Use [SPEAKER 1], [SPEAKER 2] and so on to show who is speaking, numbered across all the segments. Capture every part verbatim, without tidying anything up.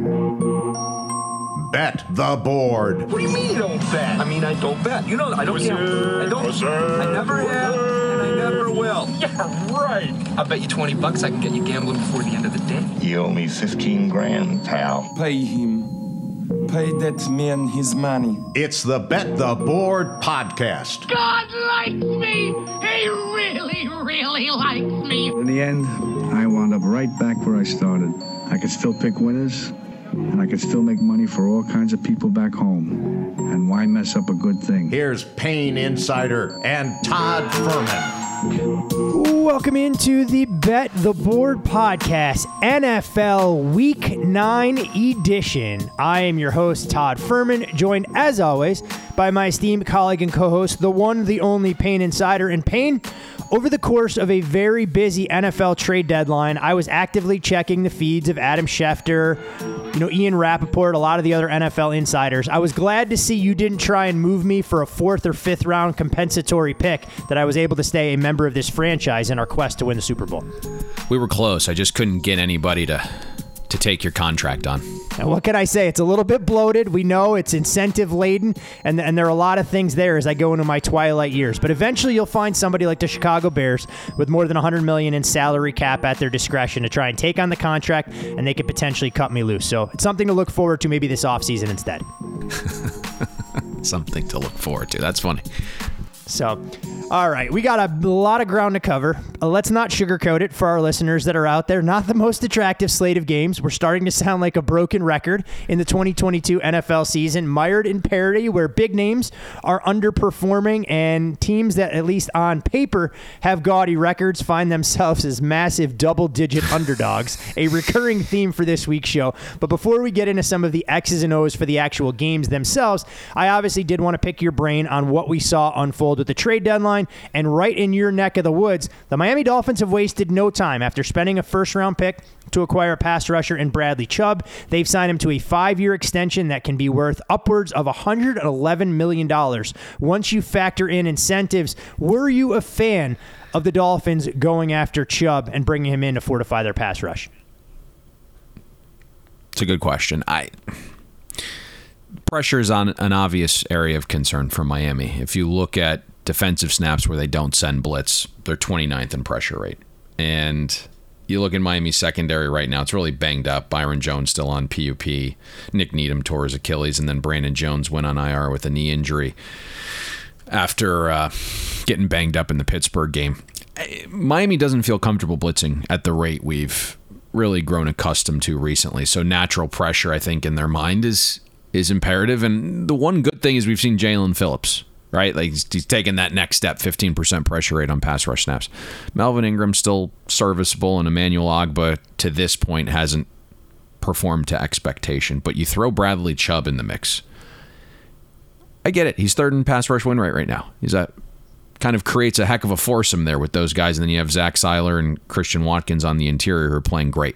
[SPEAKER 1] Bet the board.
[SPEAKER 2] What do you mean you don't bet? I mean, I don't bet. You know, I don't gamble. I don't. I never have, and I never will. Yeah, right. I'll bet you twenty bucks I can get you gambling before the end of the day.
[SPEAKER 3] You owe me fifteen grand, pal.
[SPEAKER 4] Pay him. Pay that man his money.
[SPEAKER 1] It's the Bet the Board podcast.
[SPEAKER 5] God likes me. He really, really likes me.
[SPEAKER 6] In the end, I wound up right back where I started. I could still pick winners, and I could still make money for all kinds of people back home. And why mess up a good thing?
[SPEAKER 1] Here's Payne Insider and Todd Fuhrman.
[SPEAKER 7] Welcome into the Bet the Board podcast, N F L Week nine edition. I am your host, Todd Fuhrman, joined as always by my esteemed colleague and co-host, the one, the only Payne Insider. And Payne, over the course of a very busy N F L trade deadline, I was actively checking the feeds of Adam Schefter, you know, Ian Rappaport, a lot of the other N F L insiders. I was glad to see you didn't try and move me for a fourth or fifth round compensatory pick, that I was able to stay a member of this franchise in our quest to win the Super Bowl.
[SPEAKER 8] We were close. I just couldn't get anybody to to take your contract on.
[SPEAKER 7] And what can I say? It's a little bit bloated. We know it's incentive laden, and, and there are a lot of things there as I go into my twilight years. But eventually you'll find somebody like the Chicago Bears with more than one hundred million dollars in salary cap at their discretion to try and take on the contract, and they could potentially cut me loose. So it's something to look forward to maybe this offseason instead.
[SPEAKER 8] Something to look forward to. That's funny.
[SPEAKER 7] So, all right, we got a lot of ground to cover. Uh, let's not sugarcoat it for our listeners that are out there. Not the most attractive slate of games. We're starting to sound like a broken record in the twenty twenty-two N F L season, mired in parity where big names are underperforming and teams that, at least on paper, have gaudy records find themselves as massive double-digit underdogs, a recurring theme for this week's show. But before we get into some of the X's and O's for the actual games themselves, I obviously did want to pick your brain on what we saw unfold with the trade deadline. And right in your neck of the woods, the Miami Dolphins have wasted no time. After spending a first-round pick to acquire a pass rusher in Bradley Chubb, they've signed him to a five-year extension that can be worth upwards of one hundred eleven million dollars. Once you factor in incentives, were you a fan of the Dolphins going after Chubb and bringing him in to fortify their pass rush?
[SPEAKER 8] It's a good question. I... Pressure is on an obvious area of concern for Miami. If you look at defensive snaps where they don't send blitz, they're twenty-ninth in pressure rate. And you look at Miami's secondary right now, it's really banged up. Byron Jones still on P U P. Nick Needham tore his Achilles, and then Brandon Jones went on I R with a knee injury after uh, getting banged up in the Pittsburgh game. Miami doesn't feel comfortable blitzing at the rate we've really grown accustomed to recently. So natural pressure, I think, in their mind is is imperative. And the one good thing is we've seen Jalen Phillips, right? Like he's, he's taken that next step, fifteen percent pressure rate on pass rush snaps. Melvin Ingram's still serviceable, and Emmanuel Ogbah to this point hasn't performed to expectation. But you throw Bradley Chubb in the mix. I get it. He's third in pass rush win rate right now. He's at kind of creates a heck of a foursome there with those guys. And then you have Zach Seiler and Christian Watkins on the interior who are playing great.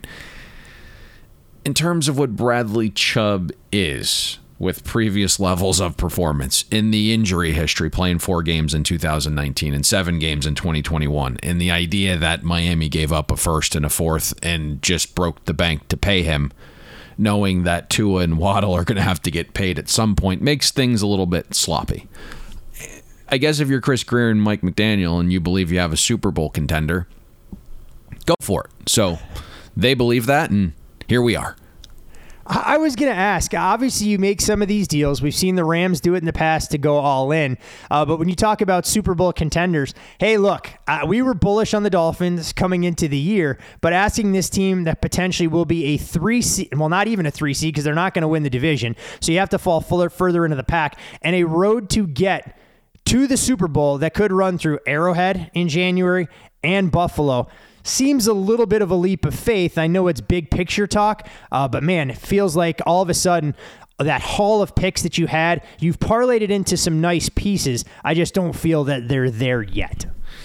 [SPEAKER 8] In terms of what Bradley Chubb is with previous levels of performance in the injury history, playing four games in two thousand nineteen and seven games in twenty twenty-one, and the idea that Miami gave up a first and a fourth and just broke the bank to pay him, knowing that Tua and Waddle are going to have to get paid at some point, makes things a little bit sloppy. I guess if you're Chris Greer and Mike McDaniel and you believe you have a Super Bowl contender, go for it. So they believe that, and here we are.
[SPEAKER 7] I was going to ask, obviously you make some of these deals. We've seen the Rams do it in the past to go all in. Uh, but when you talk about Super Bowl contenders, hey, look, uh, we were bullish on the Dolphins coming into the year, but asking this team that potentially will be a three seed, well, not even a three seed because they're not going to win the division. So you have to fall fuller, further into the pack, and a road to get to the Super Bowl that could run through Arrowhead in January and Buffalo seems a little bit of a leap of faith. I know it's big picture talk, uh, but man, it feels like all of a sudden that haul of picks that you had, you've parlayed it into some nice pieces. I just don't feel that they're there yet.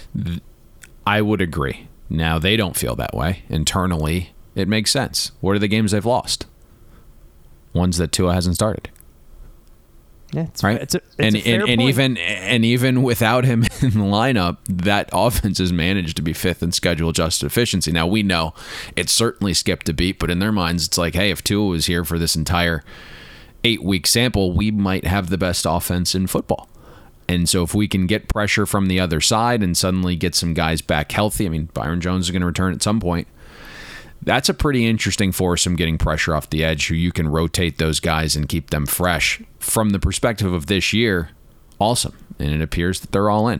[SPEAKER 8] I would agree. Now, they don't feel that way. Internally, it makes sense. What are the games they've lost? Ones that Tua hasn't started.
[SPEAKER 7] Yeah, it's,
[SPEAKER 8] right.
[SPEAKER 7] It's a, it's
[SPEAKER 8] and
[SPEAKER 7] a fair
[SPEAKER 8] and, and
[SPEAKER 7] point.
[SPEAKER 8] even and even without him in the lineup, that offense has managed to be fifth in schedule adjusted efficiency. Now we know it's certainly skipped a beat, but in their minds, it's like, hey, if Tua was here for this entire eight week sample, we might have the best offense in football. And so if we can get pressure from the other side and suddenly get some guys back healthy, I mean, Byron Jones is going to return at some point. That's a pretty interesting foursome getting pressure off the edge, who you can rotate those guys and keep them fresh. From the perspective of this year, awesome. And it appears that they're all in.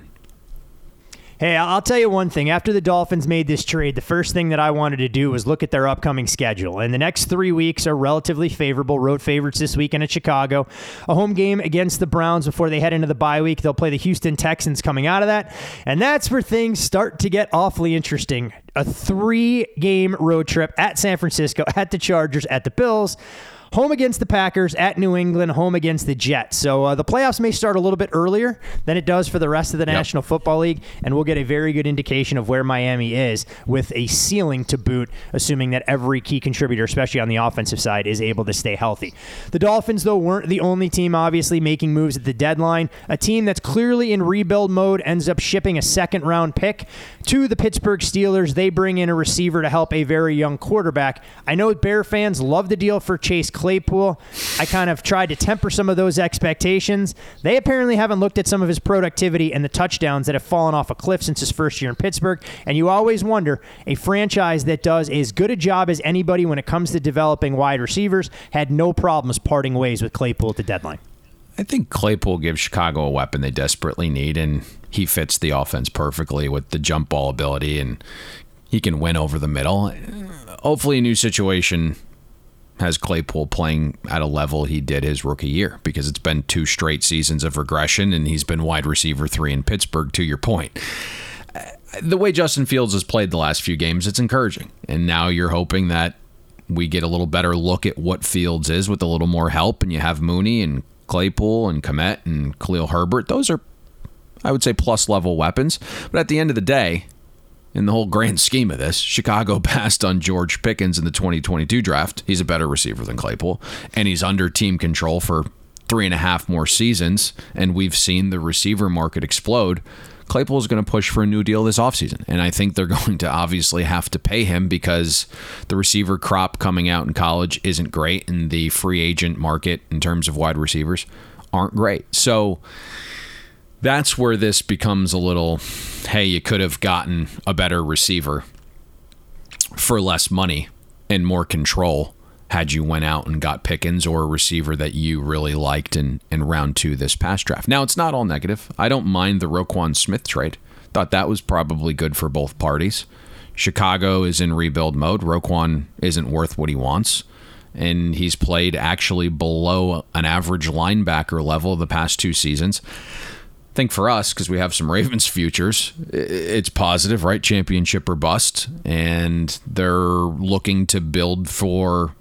[SPEAKER 7] Hey, I'll tell you one thing. After the Dolphins made this trade, the first thing that I wanted to do was look at their upcoming schedule. And the next three weeks are relatively favorable. Road favorites this weekend at Chicago. A home game against the Browns before they head into the bye week. They'll play the Houston Texans coming out of that. And that's where things start to get awfully interesting. A three-game road trip at San Francisco, at the Chargers, at the Bills. Home against the Packers, at New England, home against the Jets. So uh, the playoffs may start a little bit earlier than it does for the rest of the yep. National Football League, and we'll get a very good indication of where Miami is with a ceiling to boot, assuming that every key contributor, especially on the offensive side, is able to stay healthy. The Dolphins, though, weren't the only team, obviously, making moves at the deadline. A team that's clearly in rebuild mode ends up shipping a second-round pick to the Pittsburgh Steelers. They bring in a receiver to help a very young quarterback. I know Bear fans love the deal for Chase Claypool. I kind of tried to temper some of those expectations. They apparently haven't looked at some of his productivity and the touchdowns that have fallen off a cliff since his first year in Pittsburgh. And you always wonder, a franchise that does as good a job as anybody when it comes to developing wide receivers had no problems parting ways with Claypool at the deadline.
[SPEAKER 8] I think Claypool gives Chicago a weapon they desperately need, and he fits the offense perfectly with the jump ball ability, and he can win over the middle. Hopefully a new situation has Claypool playing at a level he did his rookie year, because it's been two straight seasons of regression, and he's been wide receiver three in Pittsburgh, to your point. The way Justin Fields has played the last few games, it's encouraging. And now you're hoping that we get a little better look at what Fields is with a little more help, and you have Mooney and Claypool and Kmet and Khalil Herbert. Those are, I would say, plus-level weapons. But at the end of the day, in the whole grand scheme of this, Chicago passed on George Pickens in the twenty twenty-two draft. He's a better receiver than Claypool, and he's under team control for three and a half more seasons, and we've seen the receiver market explode. Claypool is going to push for a new deal this offseason, and I think they're going to obviously have to pay him because the receiver crop coming out in college isn't great, and the free agent market in terms of wide receivers aren't great. So that's where this becomes a little, hey, you could have gotten a better receiver for less money and more control had you went out and got Pickens or a receiver that you really liked in, in round two this past draft. Now, it's not all negative. I don't mind the Roquan Smith trade. Thought that was probably good for both parties. Chicago is in rebuild mode. Roquan isn't worth what he wants, and he's played actually below an average linebacker level the past two seasons. I think for us, because we have some Ravens futures, it's positive, right? Championship or bust, and they're looking to build for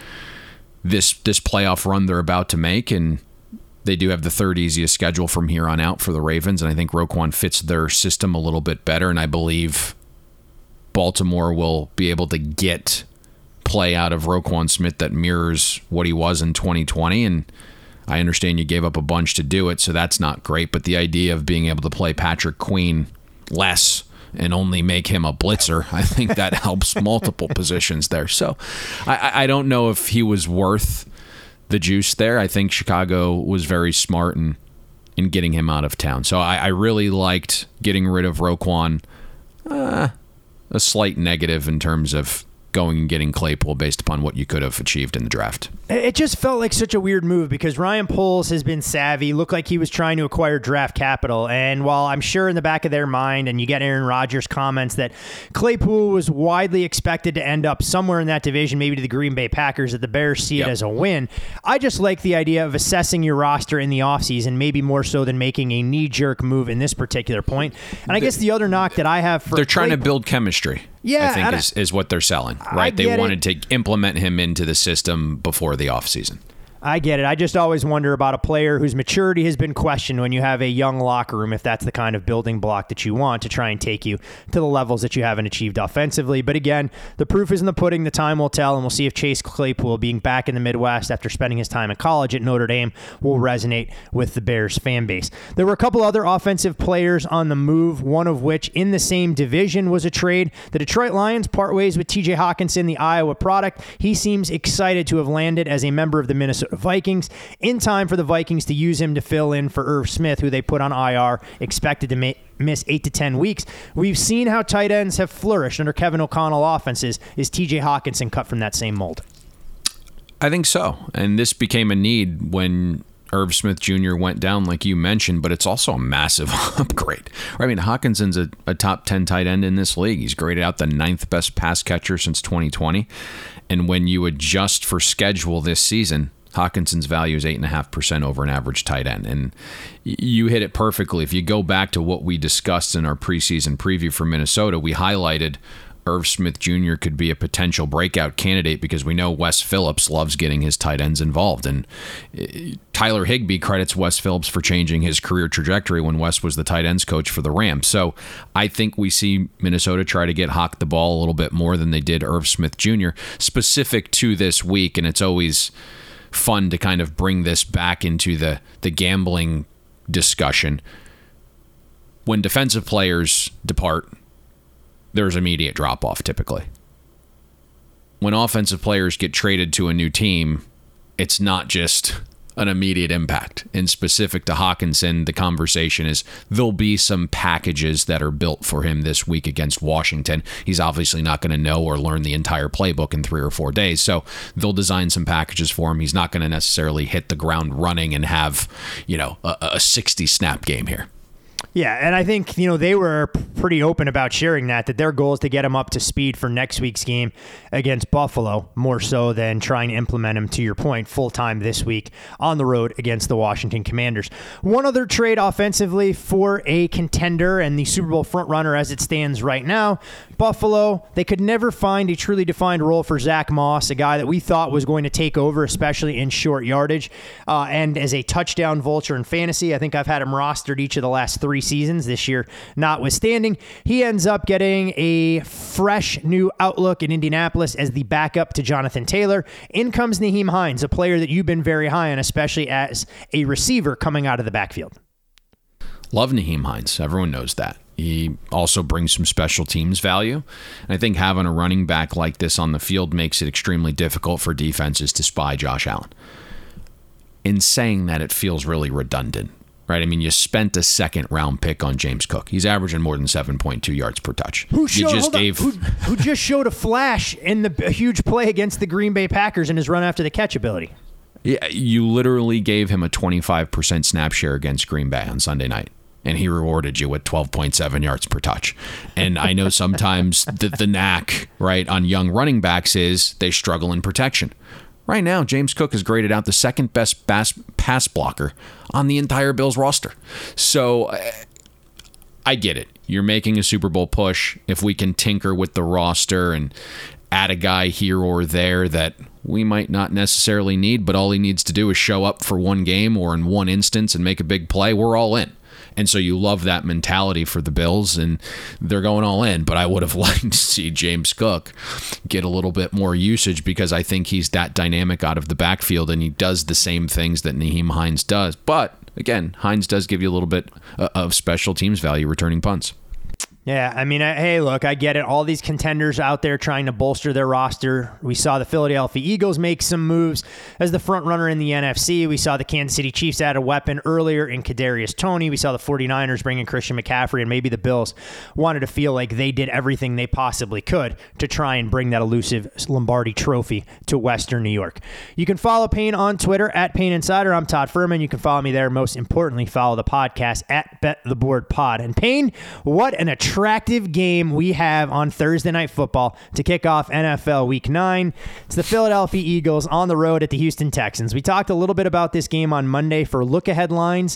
[SPEAKER 8] this this playoff run they're about to make, and they do have the third easiest schedule from here on out for the Ravens, and I think Roquan fits their system a little bit better, and I believe Baltimore will be able to get play out of Roquan Smith that mirrors what he was in twenty twenty, and I understand you gave up a bunch to do it, so that's not great, but the idea of being able to play Patrick Queen less and only make him a blitzer, I think that helps multiple positions there. So I, I don't know if he was worth the juice there. I think Chicago was very smart in, in getting him out of town. So I, I really liked getting rid of Roquan. Uh, a slight negative in terms of going and getting Claypool based upon what you could have achieved in the draft.
[SPEAKER 7] It just felt like such a weird move because Ryan Poles has been savvy, looked like he was trying to acquire draft capital. And while I'm sure in the back of their mind, and you get Aaron Rodgers' comments that Claypool was widely expected to end up somewhere in that division, maybe to the Green Bay Packers, that the Bears see it yep. as a win. I just like the idea of assessing your roster in the offseason, maybe more so than making a knee-jerk move in this particular point. And I guess the other knock that I have for
[SPEAKER 8] They're trying
[SPEAKER 7] Claypool,
[SPEAKER 8] to build chemistry.
[SPEAKER 7] Yeah,
[SPEAKER 8] I think is, is what they're selling, right? They wanted it. to implement him into the system before the offseason.
[SPEAKER 7] I get it. I just always wonder about a player whose maturity has been questioned when you have a young locker room, if that's the kind of building block that you want to try and take you to the levels that you haven't achieved offensively. But again, the proof is in the pudding. The time will tell, and we'll see if Chase Claypool, being back in the Midwest after spending his time in college at Notre Dame, will resonate with the Bears fan base. There were a couple other offensive players on the move, one of which in the same division was a trade. The Detroit Lions part ways with T J Hawkinson, the Iowa product. He seems excited to have landed as a member of the Minnesota Vikings in time for the Vikings to use him to fill in for Irv Smith, who they put on I R, expected to ma- miss eight to ten weeks. We've seen how tight ends have flourished under Kevin O'Connell offenses. Is T J Hawkinson cut from that same mold?
[SPEAKER 8] I think so. And this became a need when Irv Smith Junior went down, like you mentioned, but it's also a massive upgrade. I mean, Hawkinson's a, a top ten tight end in this league. He's graded out the ninth best pass catcher since twenty twenty. And when you adjust for schedule this season, Hawkinson's value is eight point five percent over an average tight end. And you hit it perfectly. If you go back to what we discussed in our preseason preview for Minnesota, we highlighted Irv Smith Junior could be a potential breakout candidate because we know Wes Phillips loves getting his tight ends involved. And Tyler Higbee credits Wes Phillips for changing his career trajectory when Wes was the tight ends coach for the Rams. So I think we see Minnesota try to get Hawk the ball a little bit more than they did Irv Smith Junior specific to this week. And it's always fun to kind of bring this back into the, the gambling discussion. When defensive players depart, there's immediate drop-off typically. When offensive players get traded to a new team, it's not just an immediate impact. And specific to Hawkinson, the conversation is there'll be some packages that are built for him this week against Washington. He's obviously not going to know or learn the entire playbook in three or four days, so they'll design some packages for him. He's not going to necessarily hit the ground running and have, you know, a, a sixty snap game here.
[SPEAKER 7] Yeah, and I think, you know, they were pretty open about sharing that, that their goal is to get him up to speed for next week's game against Buffalo, more so than trying to implement him, to your point, full-time this week on the road against the Washington Commanders. One other trade offensively for a contender and the Super Bowl frontrunner as it stands right now, Buffalo. They could never find a truly defined role for Zach Moss, a guy that we thought was going to take over, especially in short yardage, uh, and as a touchdown vulture in fantasy. I think I've had him rostered each of the last three seasons, this year notwithstanding. He ends up getting a fresh new outlook in Indianapolis as the backup to Jonathan Taylor. In comes Nyheim Hines, a player that you've been very high on, especially as a receiver coming out of the backfield.
[SPEAKER 8] Love Nyheim Hines. Everyone knows that. He also brings some special teams value. And I think having a running back like this on the field makes it extremely difficult for defenses to spy Josh Allen. In saying that, it feels really redundant. Right, I mean, you spent a second-round pick on James Cook. He's averaging more than seven point two yards per touch.
[SPEAKER 7] Who, showed,
[SPEAKER 8] you just gave,
[SPEAKER 7] who, who just showed a flash in the a huge play against the Green Bay Packers in his run after the catch ability.
[SPEAKER 8] Yeah, you literally gave him a twenty-five percent snap share against Green Bay on Sunday night, and he rewarded you with twelve point seven yards per touch. And I know sometimes the, the knack, right, on young running backs is they struggle in protection. Right now, James Cook has graded out the second best pass, pass blocker on the entire Bills roster. So I get it. You're making a Super Bowl push. If we can tinker with the roster and add a guy here or there that we might not necessarily need, but all he needs to do is show up for one game or in one instance and make a big play, we're all in. And so you love that mentality for the Bills, and they're going all in. But I would have liked to see James Cook get a little bit more usage because I think he's that dynamic out of the backfield, and he does the same things that Nyheim Hines does. But, again, Hines does give you a little bit of special teams value returning punts.
[SPEAKER 7] Yeah, I mean, I, hey, look, I get it. All these contenders out there trying to bolster their roster. We saw the Philadelphia Eagles make some moves as the front runner in the N F C. We saw the Kansas City Chiefs add a weapon earlier in Kadarius Toney. We saw the 49ers bring in Christian McCaffrey, and maybe the Bills wanted to feel like they did everything they possibly could to try and bring that elusive Lombardi trophy to Western New York. You can follow Payne on Twitter at Payne Insider. I'm Todd Furman. You can follow me there. Most importantly, follow the podcast at Bet the Board Pod. And Payne, what an attractive Attractive game we have on Thursday Night Football to kick off N F L Week nine. It's the Philadelphia Eagles on the road at the Houston Texans. We talked a little bit about this game on Monday for look-ahead lines.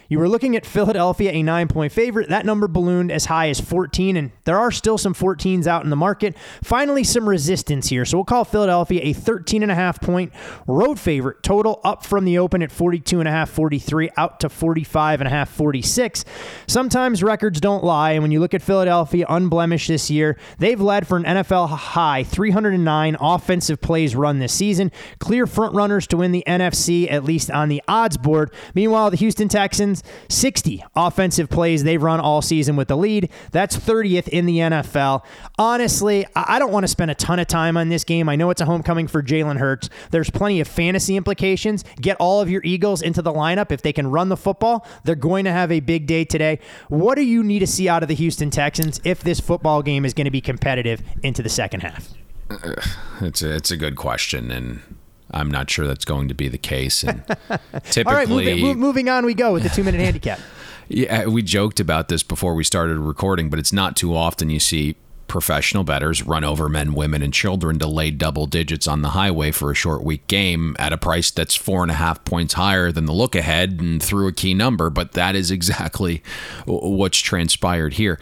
[SPEAKER 7] You were looking at Philadelphia, a nine-point favorite. That number ballooned as high as fourteen, and there are still some fourteens out in the market. Finally, some resistance here. So we'll call Philadelphia a thirteen and a half point road favorite. Total up from the open at forty-two and a half, forty-three, out to forty-five and a half, forty-six. Sometimes records don't lie, and when you look at Philadelphia unblemished this year, they've led for an N F L high three hundred nine offensive plays run this season. Clear front runners to win the N F C, at least on the odds board. Meanwhile, the Houston Texans, sixty offensive plays they've run all season with the lead. That's thirtieth in the N F L. Honestly, I don't want to spend a ton of time on this game. I know it's a homecoming for Jalen Hurts. There's plenty of fantasy implications. Get all of your Eagles into the lineup. If they can run the football, they're going to have a big day today. What do you need to see out of the Houston Texans if this football game is going to be competitive into the second half?
[SPEAKER 8] Uh, it's a, it's a good question, and I'm not sure that's going to be the case. And typically,
[SPEAKER 7] all right, moving, moving on we go with the two-minute handicap.
[SPEAKER 8] Yeah, we joked about this before we started recording, but it's not too often you see professional bettors run over men, women, and children to lay double digits on the highway for a short week game at a price that's four and a half points higher than the look ahead and through a key number. But that is exactly what's transpired here.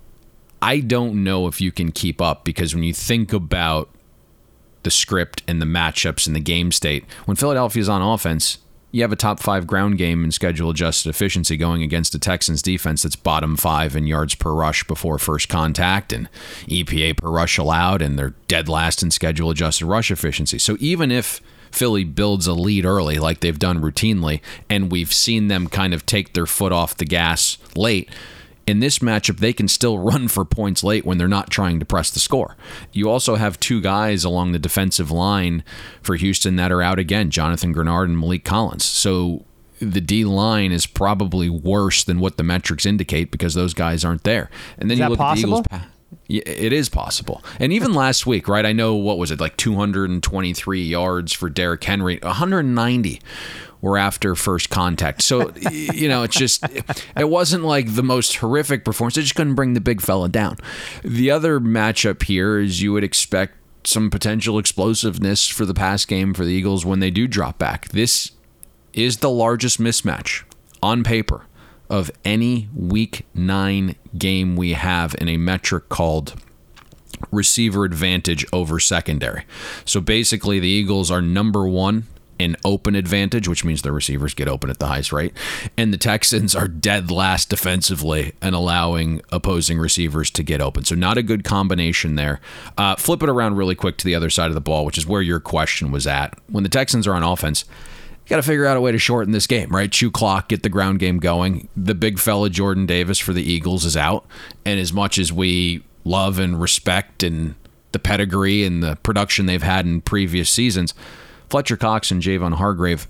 [SPEAKER 8] I don't know if you can keep up, because when you think about the script and the matchups and the game state, when Philadelphia's on offense, you have a top five ground game and schedule adjusted efficiency going against a Texans defense that's bottom five in yards per rush before first contact and E P A per rush allowed, and they're dead last in schedule adjusted rush efficiency. So even if Philly builds a lead early like they've done routinely, and we've seen them kind of take their foot off the gas late, in this matchup, they can still run for points late when they're not trying to press the score. You also have two guys along the defensive line for Houston that are out again, Jonathan Grenard and Malik Collins. So the D-line is probably worse than what the metrics indicate because those guys aren't there. And then
[SPEAKER 7] is
[SPEAKER 8] you
[SPEAKER 7] that
[SPEAKER 8] look
[SPEAKER 7] possible?
[SPEAKER 8] at the Eagles. Yeah, it is possible. And even last week, right, I know, what was it, like two hundred twenty-three yards for Derrick Henry, one hundred ninety were after first contact. So, you know, it's just, it wasn't like the most horrific performance. They just couldn't bring the big fella down. The other matchup here is you would expect some potential explosiveness for the pass game for the Eagles when they do drop back. This is the largest mismatch on paper of any week nine game we have in a metric called receiver advantage over secondary. So basically the Eagles are number one in open advantage, which means their receivers get open at the highest rate, and the Texans are dead last defensively and allowing opposing receivers to get open. So not a good combination there. Uh, flip it around really quick to the other side of the ball, which is where your question was at. When the Texans are on offense, you got to figure out a way to shorten this game, right? Chew clock, get the ground game going. The big fella Jordan Davis for the Eagles is out, and as much as we love and respect and the pedigree and the production they've had in previous seasons, Fletcher Cox and Javon Hargrave,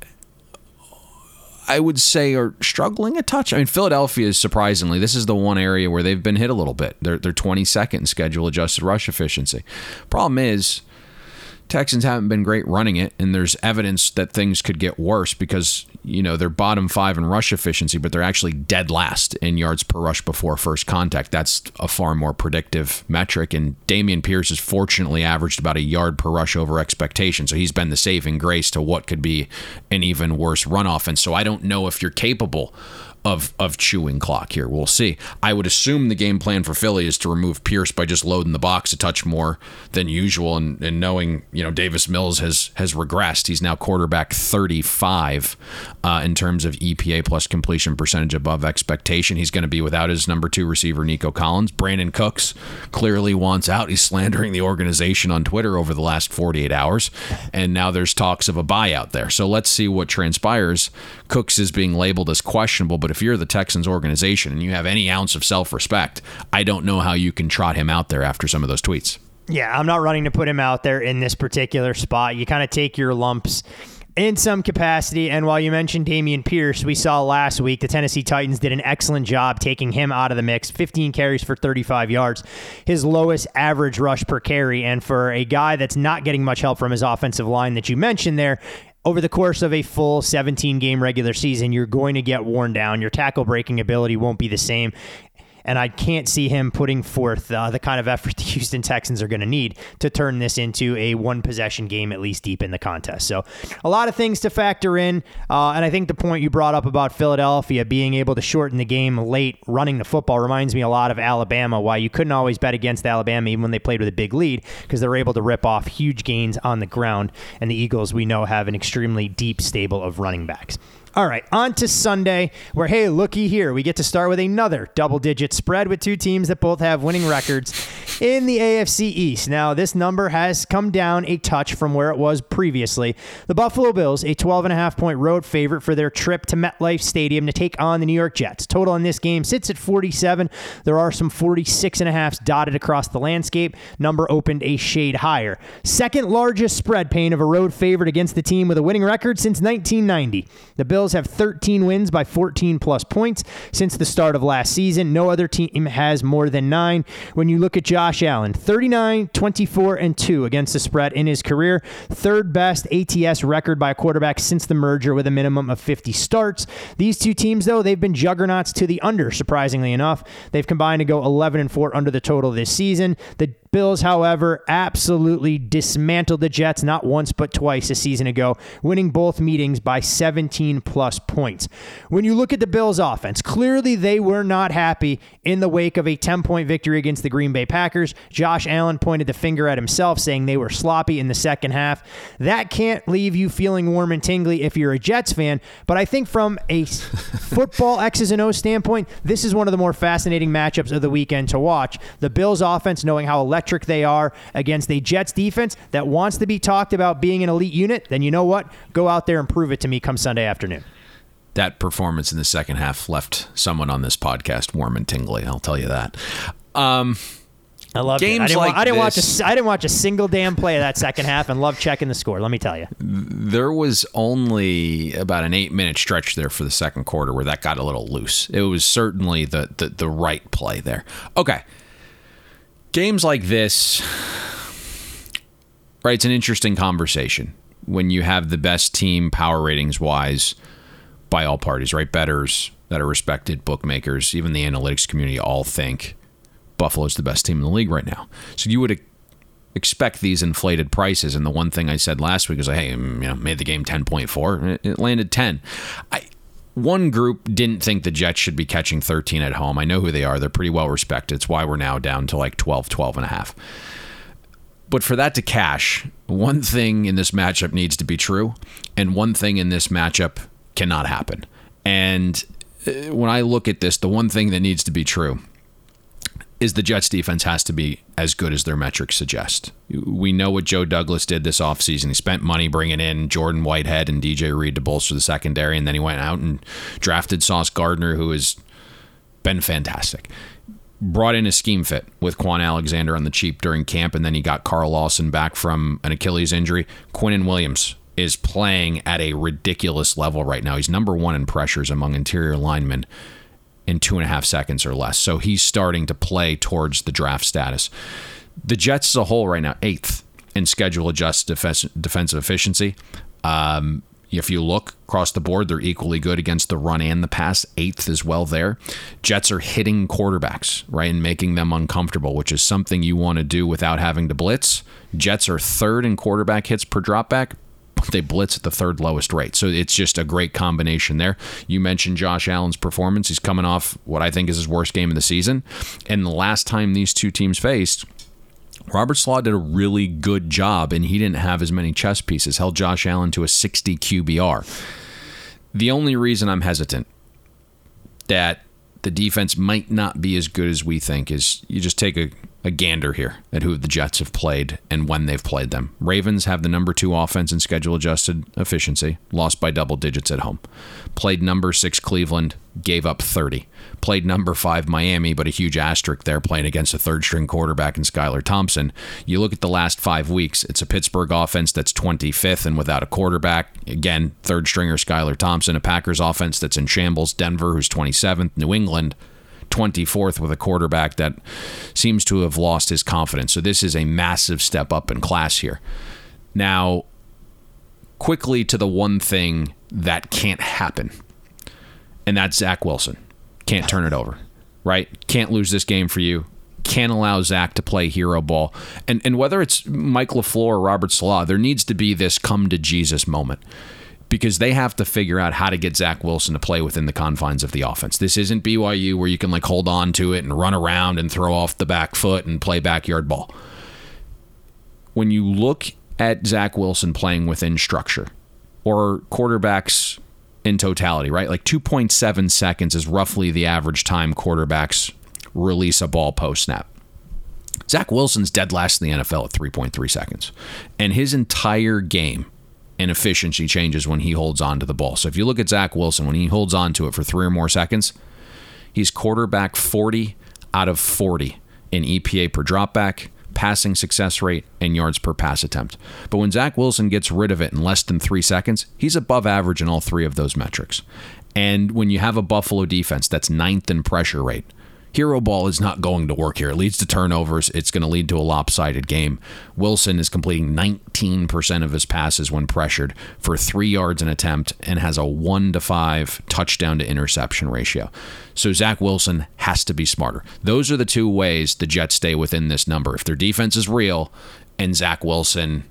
[SPEAKER 8] I would say, are struggling a touch. I mean, Philadelphia is surprisingly, this is the one area where they've been hit a little bit. They're, they're twenty-second in schedule adjusted rush efficiency. Problem is, Texans haven't been great running it, and there's evidence that things could get worse because, you know, they're bottom five in rush efficiency, but they're actually dead last in yards per rush before first contact. That's a far more predictive metric, and Dameon Pierce has fortunately averaged about a yard per rush over expectation, so he's been the saving grace to what could be an even worse run offense. So I don't know if you're capable of of chewing clock here. We'll see. I would assume the game plan for Philly is to remove Pierce by just loading the box a touch more than usual, and, and knowing, you know, Davis Mills has has regressed. He's now quarterback thirty-five uh, in terms of E P A plus completion percentage above expectation. He's going to be without his number two receiver, Nico Collins. Brandon Cooks clearly wants out. He's slandering the organization on Twitter over the last forty-eight hours, and now there's talks of a buyout there. So let's see what transpires. Cooks is being labeled as questionable, but if you're the Texans organization and you have any ounce of self-respect, I don't know how you can trot him out there after some of those tweets.
[SPEAKER 7] Yeah, I'm not running to put him out there in this particular spot. You kind of take your lumps in some capacity, and while you mentioned Dameon Pierce, we saw last week the Tennessee Titans did an excellent job taking him out of the mix. fifteen carries for thirty-five yards, his lowest average rush per carry, and for a guy that's not getting much help from his offensive line that you mentioned there, over the course of a full seventeen-game regular season, you're going to get worn down. Your tackle breaking ability won't be the same. and I can't see him putting forth uh, the kind of effort the Houston Texans are going to need to turn this into a one-possession game, at least deep in the contest. So a lot of things to factor in, uh, and I think the point you brought up about Philadelphia being able to shorten the game late running the football reminds me a lot of Alabama, why you couldn't always bet against Alabama even when they played with a big lead, because they were able to rip off huge gains on the ground, and the Eagles, we know, have an extremely deep stable of running backs. All right, on to Sunday, where, hey, looky here, we get to start with another double-digit spread with two teams that both have winning records in the A F C East. Now, this number has come down a touch from where it was previously. The Buffalo Bills, a twelve and a half point road favorite for their trip to MetLife Stadium to take on the New York Jets. Total in this game sits at forty-seven. There are some forty-six and a halves dotted across the landscape. Number opened a shade higher. Second largest spread paying of a road favorite against the team with a winning record since nineteen ninety. The Bills have thirteen wins by fourteen plus points since the start of last season. No other team has more than nine. When you look at Josh Allen, thirty-nine, twenty-four, and two against the spread in his career. Third best A T S record by a quarterback since the merger with a minimum of fifty starts. These two teams, though, they've been juggernauts to the under, surprisingly enough. They've combined to go eleven and four under the total this season. The Bills, however, absolutely dismantled the Jets not once but twice a season ago, winning both meetings by seventeen plus points. When you look at the Bills' offense, clearly they were not happy in the wake of a ten-point victory against the Green Bay Packers. Josh Allen pointed the finger at himself, saying they were sloppy in the second half. That can't leave you feeling warm and tingly if you're a Jets fan, but I think from a football X's and O's standpoint, this is one of the more fascinating matchups of the weekend to watch. The Bills' offense, knowing how electric they are against a Jets defense that wants to be talked about being an elite unit, then you know what? Go out there and prove it to me come Sunday afternoon.
[SPEAKER 8] That performance in the second half left someone on this podcast warm and tingly, I'll tell you that. Um,
[SPEAKER 7] I love
[SPEAKER 8] games
[SPEAKER 7] it. I didn't,
[SPEAKER 8] like
[SPEAKER 7] wa- I didn't watch
[SPEAKER 8] this,
[SPEAKER 7] a, I didn't watch a single damn play of that second half and love checking the score, let me tell you.
[SPEAKER 8] There was only about an eight-minute stretch there for the second quarter where that got a little loose. It was certainly the the, the right play there. Okay. Games like this, right, it's an interesting conversation when you have the best team power ratings-wise by all parties, right? Bettors that are respected, bookmakers, even the analytics community all think Buffalo's the best team in the league right now. So you would expect these inflated prices, and the one thing I said last week was, hey, you know, made the game ten point four. It landed ten. I One group didn't think the Jets should be catching thirteen at home. I know who they are. They're pretty well respected. It's why we're now down to like twelve, twelve and a half. But for that to cash, one thing in this matchup needs to be true, and one thing in this matchup cannot happen. And when I look at this, the one thing that needs to be true is the Jets defense has to be as good as their metrics suggest. We know what Joe Douglas did this offseason. He spent money bringing in Jordan Whitehead and D J Reed to bolster the secondary, and then he went out and drafted Sauce Gardner, who has been fantastic. Brought in a scheme fit with Quan Alexander on the cheap during camp, and then he got Carl Lawson back from an Achilles injury. Quinnen Williams is playing at a ridiculous level right now. He's number one in pressures among interior linemen in two and a half seconds or less. So he's starting to play towards the draft status. The Jets as a whole right now, eighth in schedule adjusted defense, defensive efficiency. Um, if you look across the board, they're equally good against the run and the pass, eighth as well there. Jets are hitting quarterbacks, right, and making them uncomfortable, which is something you want to do without having to blitz. Jets are third in quarterback hits per dropback. They blitz at the third lowest rate. So it's just a great combination there. You mentioned Josh Allen's performance. He's coming off what I think is his worst game of the season. And the last time these two teams faced, Robert Slaw did a really good job, and he didn't have as many chess pieces. Held Josh Allen to a sixty Q B R. The only reason I'm hesitant that the defense might not be as good as we think is you just take a, a gander here at who the Jets have played and when they've played them. Ravens have the number two offense in schedule-adjusted efficiency, lost by double digits at home. Played number six Cleveland, gave up thirty. Played number five Miami, but a huge asterisk there playing against a third-string quarterback in Skylar Thompson. You look at the last five weeks, it's a Pittsburgh offense that's twenty-fifth and without a quarterback. Again, third-stringer Skylar Thompson. A Packers offense that's in shambles. Denver, who's twenty-seventh. New England, twenty-fourth with a quarterback that seems to have lost his confidence. So this is a massive step up in class here. Now, quickly to the one thing that can't happen, and that's Zach Wilson. Can't turn it over. right? Can't lose this game for you. Can't allow Zach to play hero ball. And and whether it's Mike LaFleur or Robert Saleh, there needs to be this come to Jesus moment, because they have to figure out how to get Zach Wilson to play within the confines of the offense. This isn't B Y U where you can like hold on to it and run around and throw off the back foot and play backyard ball. When you look at Zach Wilson playing within structure, or quarterbacks in totality, right? Like two point seven seconds is roughly the average time quarterbacks release a ball post snap. Zach Wilson's dead last in the N F L at three point three seconds. And his entire game and efficiency changes when he holds on to the ball. So if you look at Zach Wilson, when he holds on to it for three or more seconds, he's quarterback forty out of forty in E P A per dropback, passing success rate, and yards per pass attempt. But when Zach Wilson gets rid of it in less than three seconds, he's above average in all three of those metrics. And when you have a Buffalo defense that's ninth in pressure rate, hero ball is not going to work here. It leads to turnovers. It's going to lead to a lopsided game. Wilson is completing nineteen percent of his passes when pressured for three yards an attempt and has a one to five touchdown to interception ratio. So Zach Wilson has to be smarter. Those are the two ways the Jets stay within this number. If their defense is real and Zach Wilson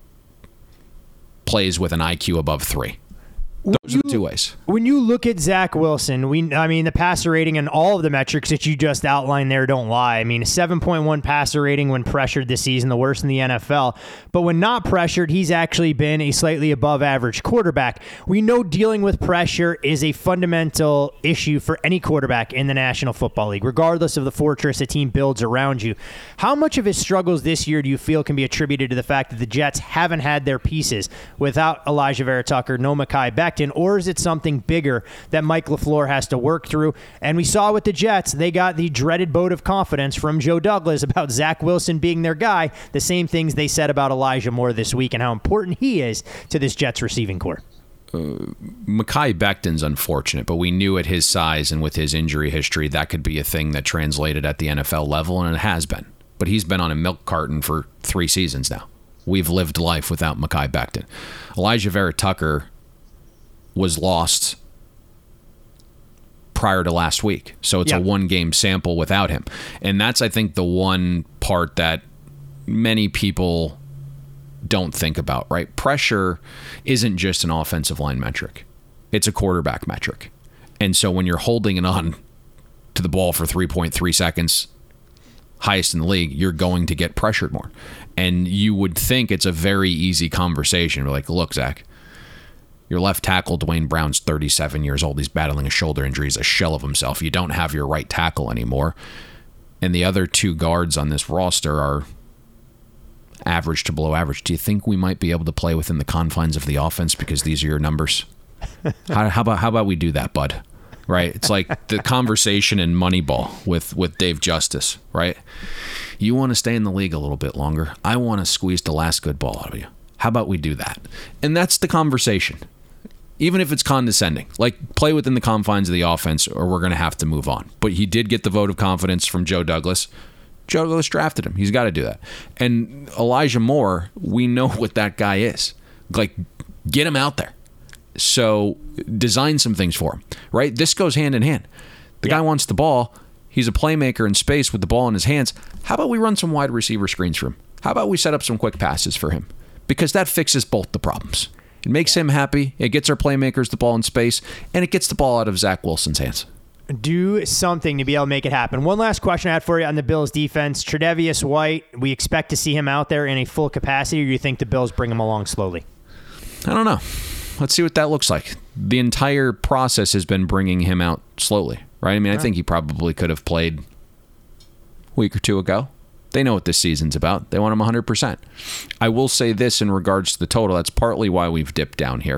[SPEAKER 8] plays with an I Q above three. Those
[SPEAKER 7] you,
[SPEAKER 8] are the two ways.
[SPEAKER 7] When you look at Zach Wilson, we I mean, the passer rating and all of the metrics that you just outlined there don't lie. I mean, a seven point one passer rating when pressured this season, the worst in the N F L. But when not pressured, he's actually been a slightly above average quarterback. We know dealing with pressure is a fundamental issue for any quarterback in the National Football League, regardless of the fortress a team builds around you. How much of his struggles this year do you feel can be attributed to the fact that the Jets haven't had their pieces without Elijah Vera-Tucker, no Mekhi Becton? Or is it something bigger that Mike LaFleur has to work through? And we saw with the Jets, they got the dreaded vote of confidence from Joe Douglas about Zach Wilson being their guy. The same things they said about Elijah Moore this week and how important he is to this Jets receiving corps.
[SPEAKER 8] Uh, Mekhi Becton's unfortunate, but we knew at his size and with his injury history that could be a thing that translated at the N F L level, and it has been. But he's been on a milk carton for three seasons now. We've lived life without Mekhi Becton. Elijah Vera-Tucker was lost prior to last week. So it's yeah. a one-game sample without him. And that's, I think, the one part that many people don't think about, right? Pressure isn't just an offensive line metric. It's a quarterback metric. And so when you're holding it on to the ball for three point three seconds, highest in the league, you're going to get pressured more. And you would think it's a very easy conversation. We're like, look, Zach, your left tackle, Dwayne Brown's thirty-seven years old. He's battling a shoulder injury. He's a shell of himself. You don't have your right tackle anymore. And the other two guards on this roster are average to below average. Do you think we might be able to play within the confines of the offense because these are your numbers? how, how about how about we do that, bud? Right? It's like the conversation in Moneyball with, with Dave Justice, right? You want to stay in the league a little bit longer. I want to squeeze the last good ball out of you. How about we do that? And that's the conversation. Even if it's condescending, like play within the confines of the offense or we're going to have to move on. But he did get the vote of confidence from Joe Douglas. Joe Douglas drafted him. He's got to do that. And Elijah Moore, we know what that guy is. Like, get him out there. So design some things for him, right? This goes hand in hand. The yeah. guy wants the ball. He's a playmaker in space with the ball in his hands. How about we run some wide receiver screens for him? How about we set up some quick passes for him? Because that fixes both the problems. It makes him happy. It gets our playmakers the ball in space, and it gets the ball out of Zach Wilson's hands.
[SPEAKER 7] Do something to be able to make it happen. One last question I had for you on the Bills defense. Tre'Davious White, we expect to see him out there in a full capacity, or do you think the Bills bring him along slowly?
[SPEAKER 8] I don't know. Let's see what that looks like. The entire process has been bringing him out slowly, right? I mean, I think he probably could have played a week or two ago. They know what this season's about. They want him one hundred percent. I will say this in regards to the total. That's partly why we've dipped down here.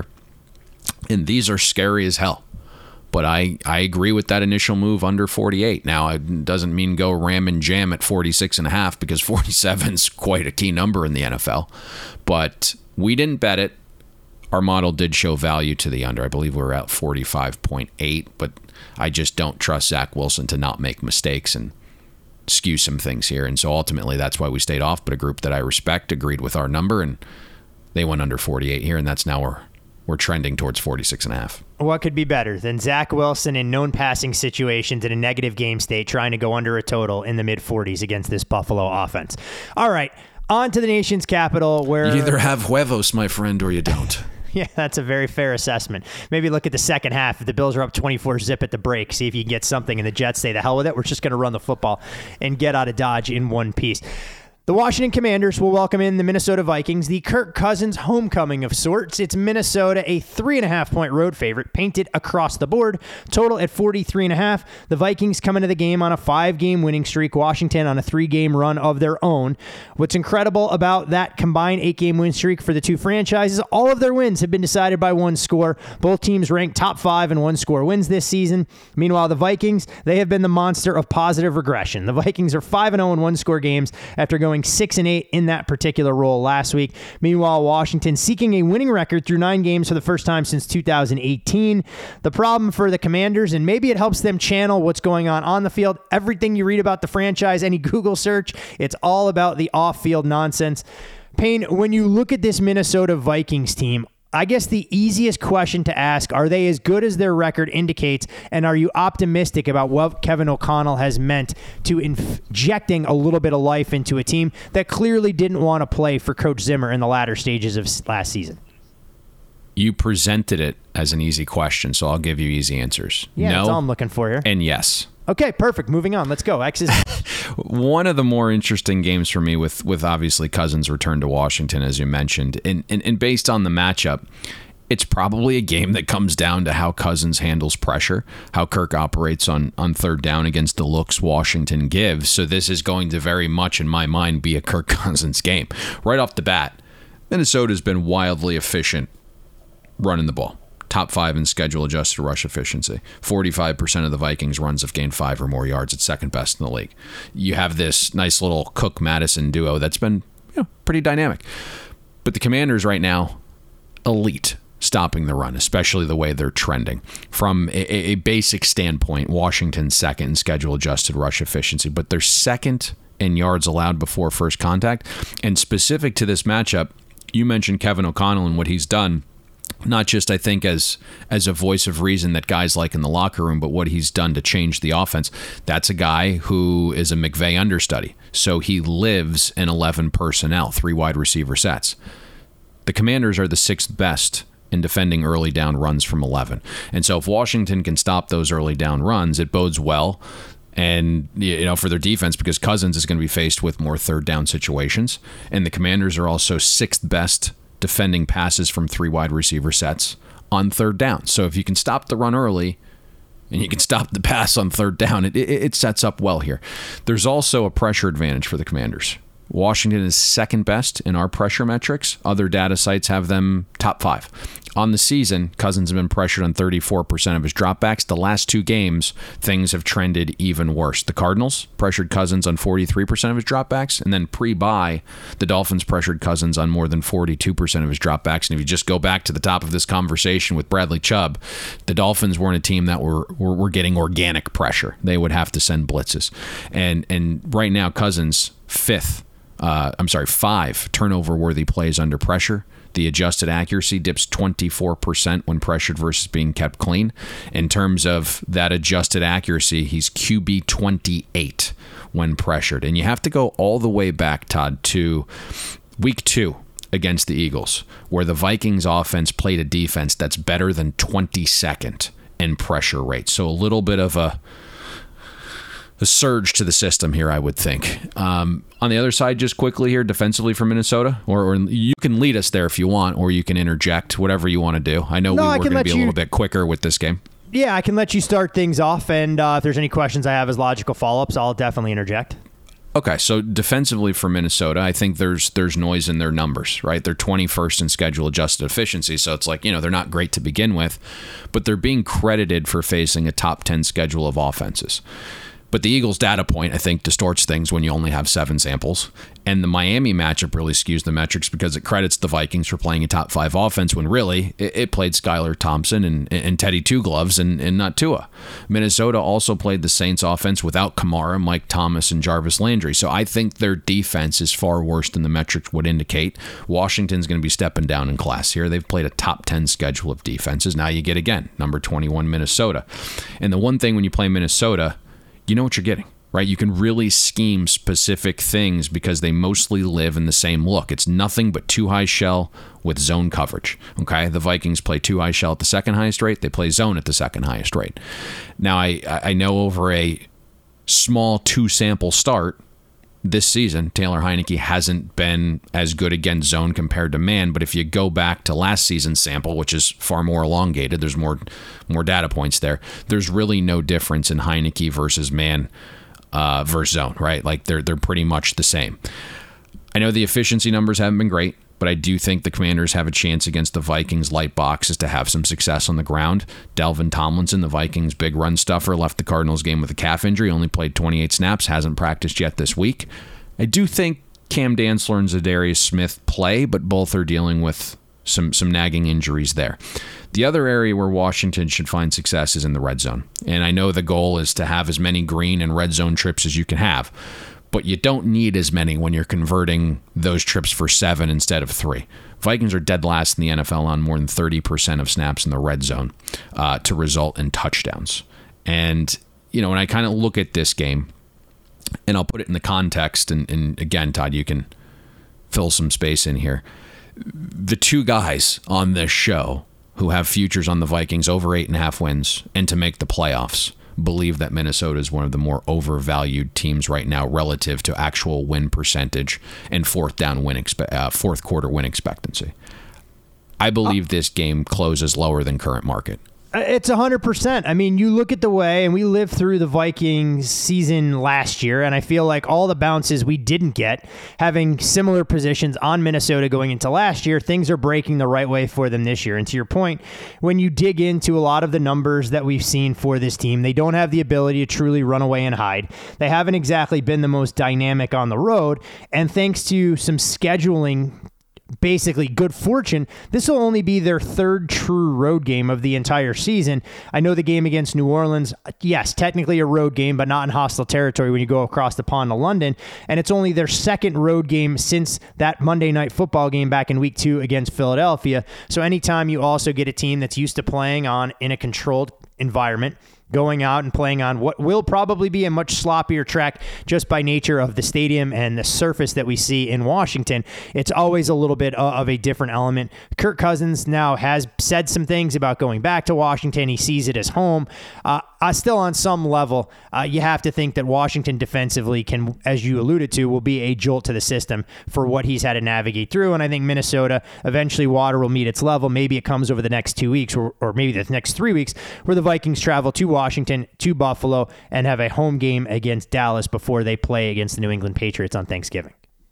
[SPEAKER 8] And these are scary as hell. But I, I agree with that initial move under forty-eight. Now, it doesn't mean go ram and jam at forty-six and a half because forty-seven is quite a key number in the N F L. But we didn't bet it. Our model did show value to the under. I believe we were at forty-five point eight, but I just don't trust Zach Wilson to not make mistakes and skew some things here. And so ultimately that's why we stayed off. But a group that I respect agreed with our number, and they went under forty-eight here, and that's now where we're trending towards forty-six and a half.
[SPEAKER 7] What could be better than Zach Wilson in known passing situations in a negative game state trying to go under a total in the mid forties against this Buffalo offense? All right, on to the nation's capital where...
[SPEAKER 8] You either have huevos, my friend, or you don't.
[SPEAKER 7] Yeah, that's a very fair assessment. Maybe look at the second half. If the Bills are up twenty-four zip at the break, see if you can get something, and the Jets say, the hell with it. We're just going to run the football and get out of Dodge in one piece. The Washington Commanders will welcome in the Minnesota Vikings, the Kirk Cousins homecoming of sorts. It's Minnesota, a three and a half point road favorite, painted across the board, total at forty-three and a half. The Vikings come into the game on a five game winning streak, Washington on a three game run of their own. What's incredible about that combined eight game win streak for the two franchises, all of their wins have been decided by one score. Both teams ranked top five in one score wins this season. Meanwhile, the Vikings, they have been the monster of positive regression. The Vikings are five and oh in one score games after going six and eight in that particular role last week. Meanwhile, Washington seeking a winning record through nine games for the first time since two thousand eighteen. The problem for the Commanders, and maybe it helps them channel what's going on on the field, everything you read about the franchise, any Google search, it's all about the off-field nonsense. Payne, when you look at this Minnesota Vikings team, I guess the easiest question to ask, are they as good as their record indicates, and are you optimistic about what Kevin O'Connell has meant to injecting a little bit of life into a team that clearly didn't want to play for Coach Zimmer in the latter stages of last season?
[SPEAKER 8] You presented it as an easy question, so I'll give you easy answers.
[SPEAKER 7] Yeah,
[SPEAKER 8] no,
[SPEAKER 7] that's all I'm looking for here.
[SPEAKER 8] And yes.
[SPEAKER 7] Okay, perfect. Moving on. Let's go. X's.
[SPEAKER 8] One of the more interesting games for me with with obviously Cousins' return to Washington, as you mentioned, and, and, and based on the matchup, it's probably a game that comes down to how Cousins handles pressure, how Kirk operates on, on third down against the looks Washington gives. So this is going to very much, in my mind, be a Kirk Cousins game. Right off the bat, Minnesota's been wildly efficient running the ball. Top five in schedule-adjusted rush efficiency. forty-five percent of the Vikings' runs have gained five or more yards. It's second best in the league. You have this nice little Cook-Madison duo that's been, you know, pretty dynamic. But the Commanders right now, elite stopping the run, especially the way they're trending. From a, a basic standpoint, Washington's second in schedule-adjusted rush efficiency, but they're second in yards allowed before first contact. And specific to this matchup, you mentioned Kevin O'Connell and what he's done. Not just, I think, as as a voice of reason that guys like in the locker room, but what he's done to change the offense. That's a guy who is a McVay understudy. So he lives in eleven personnel, three wide receiver sets. The Commanders are the sixth best in defending early down runs from eleven. And so if Washington can stop those early down runs, it bodes well. And, you know, for their defense, because Cousins is going to be faced with more third down situations. And the Commanders are also sixth best defending passes from three wide receiver sets on third down. So if you can stop the run early and you can stop the pass on third down, it, it, it sets up well here. There's also a pressure advantage for the Commanders. Washington is second best in our pressure metrics. Other data sites have them top five. On the season, Cousins has been pressured on thirty-four percent of his dropbacks. The last two games, things have trended even worse. The Cardinals pressured Cousins on forty-three percent of his dropbacks, and then pre-bye, the Dolphins pressured Cousins on more than forty-two percent of his dropbacks. And if you just go back to the top of this conversation with Bradley Chubb, the Dolphins weren't a team that were, were, were getting organic pressure. They would have to send blitzes. And, and right now, Cousins, fifth, uh, I'm sorry, five turnover-worthy plays under pressure. The adjusted accuracy dips twenty-four percent when pressured versus being kept clean. In terms of that adjusted accuracy, he's Q B twenty-eight when pressured. And you have to go all the way back, Todd, to week two against the Eagles, where the Vikings offense played a defense that's better than twenty-second in pressure rate. So a little bit of a a surge to the system here, I would think. Um, on the other side, just quickly here, defensively for Minnesota, or, or you can lead us there if you want, or you can interject, whatever you want to do. I know
[SPEAKER 7] no,
[SPEAKER 8] we
[SPEAKER 7] I
[SPEAKER 8] were going to be a
[SPEAKER 7] you,
[SPEAKER 8] little bit quicker with this game.
[SPEAKER 7] Yeah, I can let you start things off, and uh, if there's any questions I have as logical follow-ups, I'll definitely interject.
[SPEAKER 8] Okay, so defensively for Minnesota, I think there's there's noise in their numbers, right? They're twenty-first in schedule-adjusted efficiency, so it's like, you know, they're not great to begin with, but they're being credited for facing a top ten schedule of offenses. But the Eagles data point, I think, distorts things when you only have seven samples. And the Miami matchup really skews the metrics because it credits the Vikings for playing a top five offense when really it, it played Skylar Thompson and, and Teddy Two Gloves and, and not Tua. Minnesota also played the Saints offense without Kamara, Mike Thomas, and Jarvis Landry. So I think their defense is far worse than the metrics would indicate. Washington's going to be stepping down in class here. They've played a top ten schedule of defenses. Now you get, again, number twenty-one Minnesota. And the one thing when you play Minnesota, you know what you're getting, right? You can really scheme specific things because they mostly live in the same look. It's nothing but two high shell with zone coverage, okay? The Vikings play two high shell at the second highest rate. They play zone at the second highest rate. Now, I, I know over a small two-sample start this season, Taylor Heineke hasn't been as good against zone compared to man, but if you go back to last season's sample, which is far more elongated, there's more more data points there, there's really no difference in Heineke versus man uh, versus zone, right? Like they're they're pretty much the same. I know the efficiency numbers haven't been great, but I do think the Commanders have a chance against the Vikings light boxes to have some success on the ground. Delvin Tomlinson, the Vikings big run stuffer, left the Cardinals game with a calf injury, only played twenty-eight snaps, hasn't practiced yet this week. I do think Cam Dantzler and Zadarius Smith play, but both are dealing with some some nagging injuries there. The other area where Washington should find success is in the red zone. And I know the goal is to have as many green and red zone trips as you can have, but you don't need as many when you're converting those trips for seven instead of three. Vikings are dead last in the N F L on more than thirty percent of snaps in the red zone uh, to result in touchdowns. And, you know, when I kind of look at this game, and I'll put it in the context, and, and again, Todd, you can fill some space in here. The two guys on this show who have futures on the Vikings over eight and a half wins and to make the playoffs believe that Minnesota is one of the more overvalued teams right now relative to actual win percentage and fourth down win expe- uh, fourth quarter win expectancy. I believe this game closes lower than current market.
[SPEAKER 7] It's one hundred percent. I mean, you look at the way, and we lived through the Vikings season last year, and I feel like all the bounces we didn't get, having similar positions on Minnesota going into last year, things are breaking the right way for them this year. And to your point, when you dig into a lot of the numbers that we've seen for this team, they don't have the ability to truly run away and hide. They haven't exactly been the most dynamic on the road, and thanks to some scheduling basically good fortune, this will only be their third true road game of the entire season. I know the game against New Orleans, yes, technically a road game, but not in hostile territory when you go across the pond to London. And it's only their second road game since that Monday Night Football game back in week two against Philadelphia. So anytime you also get a team that's used to playing on in a controlled environment, going out and playing on what will probably be a much sloppier track just by nature of the stadium and the surface that we see in Washington, it's always a little bit of a different element. Kirk Cousins now has said some things about going back to Washington. He sees it as home. Uh, uh, still on some level, uh, you have to think that Washington defensively can, as you alluded to, will be a jolt to the system for what he's had to navigate through. And I think Minnesota, eventually water will meet its level. Maybe it comes over the next two weeks or, or maybe the next three weeks where the Vikings travel to Washington, to Buffalo, and have a home game against Dallas before they play against the New England Patriots on Thanksgiving.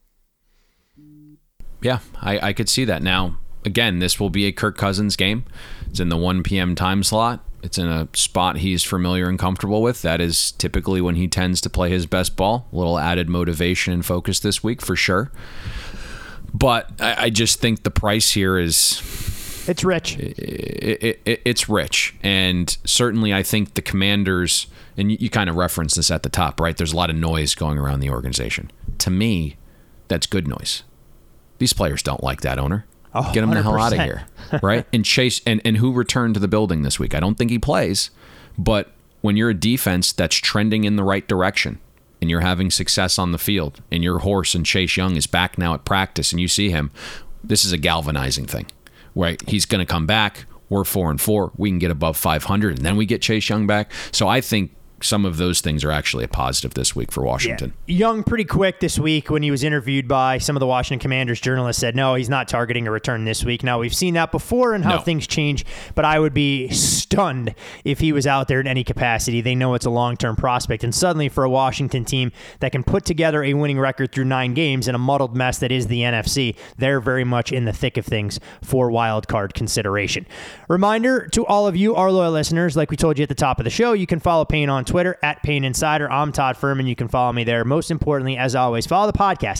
[SPEAKER 8] Yeah, I, I could see that. Now, again, this will be a Kirk Cousins game. It's in the one p.m. time slot. It's in a spot he's familiar and comfortable with. That is typically when he tends to play his best ball. A little added motivation and focus this week for sure. But I, I just think the price here is...
[SPEAKER 7] It's rich.
[SPEAKER 8] It, it, it, it's rich. And certainly I think the Commanders, and you, you kind of referenced this at the top, right? There's a lot of noise going around the organization. To me, that's good noise. These players don't like that owner.
[SPEAKER 7] Oh,
[SPEAKER 8] Get him the hell
[SPEAKER 7] one hundred
[SPEAKER 8] out
[SPEAKER 7] percent.
[SPEAKER 8] of here, right? And Chase, and, and who returned to the building this week? I don't think he plays, but when you're a defense that's trending in the right direction and you're having success on the field and your horse and Chase Young is back now at practice and you see him, this is a galvanizing thing, right? He's going to come back. We're four and four. We can get above five hundred and then we get Chase Young back. So I think some of those things are actually a positive this week for Washington.
[SPEAKER 7] Yeah. Young, pretty quick this week when he was interviewed by some of the Washington Commanders journalists, said, no, he's not targeting a return this week. Now, we've seen that before and how
[SPEAKER 8] no.
[SPEAKER 7] things change, but I would be stunned if he was out there in any capacity. They know it's a long-term prospect, and suddenly for a Washington team that can put together a winning record through nine games in a muddled mess that is the N F C, they're very much in the thick of things for wild card consideration. Reminder to all of you, our loyal listeners, like we told you at the top of the show, you can follow Payne on on Twitter at Payne Insider. I'm Todd Furman. You can follow me there. Most importantly, as always, follow the podcast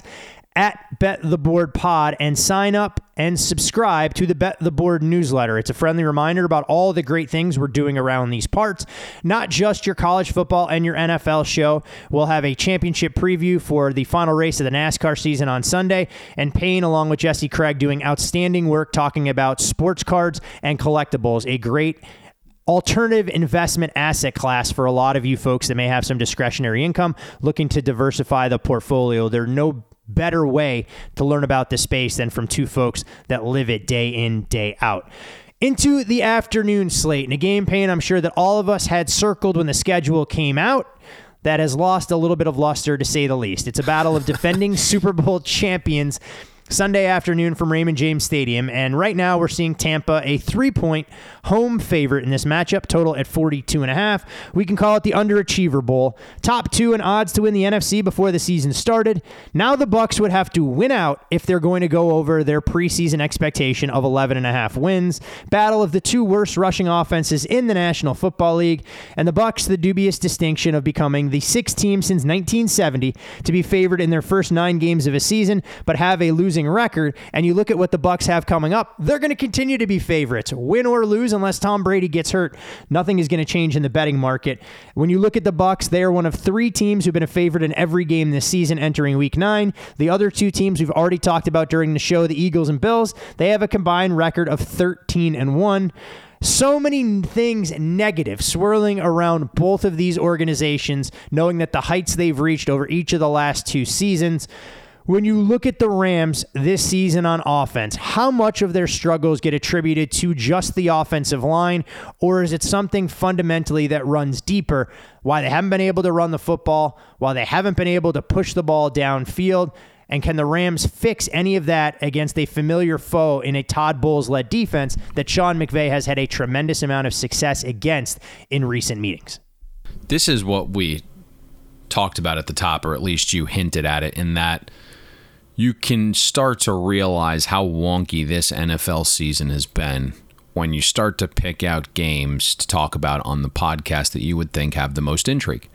[SPEAKER 7] at Bet the Board Pod and sign up and subscribe to the Bet the Board newsletter. It's a friendly reminder about all the great things we're doing around these parts, not just your college football and your N F L show. We'll have a championship preview for the final race of the NASCAR season on Sunday, and Payne, along with Jesse Craig, doing outstanding work talking about sports cards and collectibles, a great alternative investment asset class for a lot of you folks that may have some discretionary income looking to diversify the portfolio. There are no better way to learn about this space than from two folks that live it day in, day out. Into the afternoon slate, and a game, Payne, I'm sure that all of us had circled when the schedule came out, that has lost a little bit of luster, to say the least. It's a battle of defending Super Bowl champions Sunday afternoon from Raymond James Stadium, and right now we're seeing Tampa a three-point home favorite in this matchup, total at forty-two and a half. We can call it the Underachiever Bowl. Top two in odds to win the N F C before the season started. Now the Bucs would have to win out if they're going to go over their preseason expectation of eleven and a half wins. Battle of the two worst rushing offenses in the National Football League, and the Bucs the dubious distinction of becoming the sixth team since nineteen seventy to be favored in their first nine games of a season, but have a losing record. And you look at what the Bucs have coming up, they're going to continue to be favorites, win or lose, unless Tom Brady gets hurt. Nothing is going to change in the betting market. When you look at the Bucs, they are one of three teams who've been a favorite in every game this season entering week nine. The other two teams we've already talked about during the show, the Eagles and Bills, they have a combined record of thirteen and one. So many things negative swirling around both of these organizations, knowing that the heights they've reached over each of the last two seasons. When you look at the Rams this season on offense, how much of their struggles get attributed to just the offensive line, or is it something fundamentally that runs deeper? Why they haven't been able to run the football, why they haven't been able to push the ball downfield, and can the Rams fix any of that against a familiar foe in a Todd Bowles-led defense that Sean McVay has had a tremendous amount of success against in recent meetings?
[SPEAKER 8] This is what we talked about at the top, or at least you hinted at it, in that you can start to realize how wonky this N F L season has been when you start to pick out games to talk about on the podcast that you would think have the most intrigue.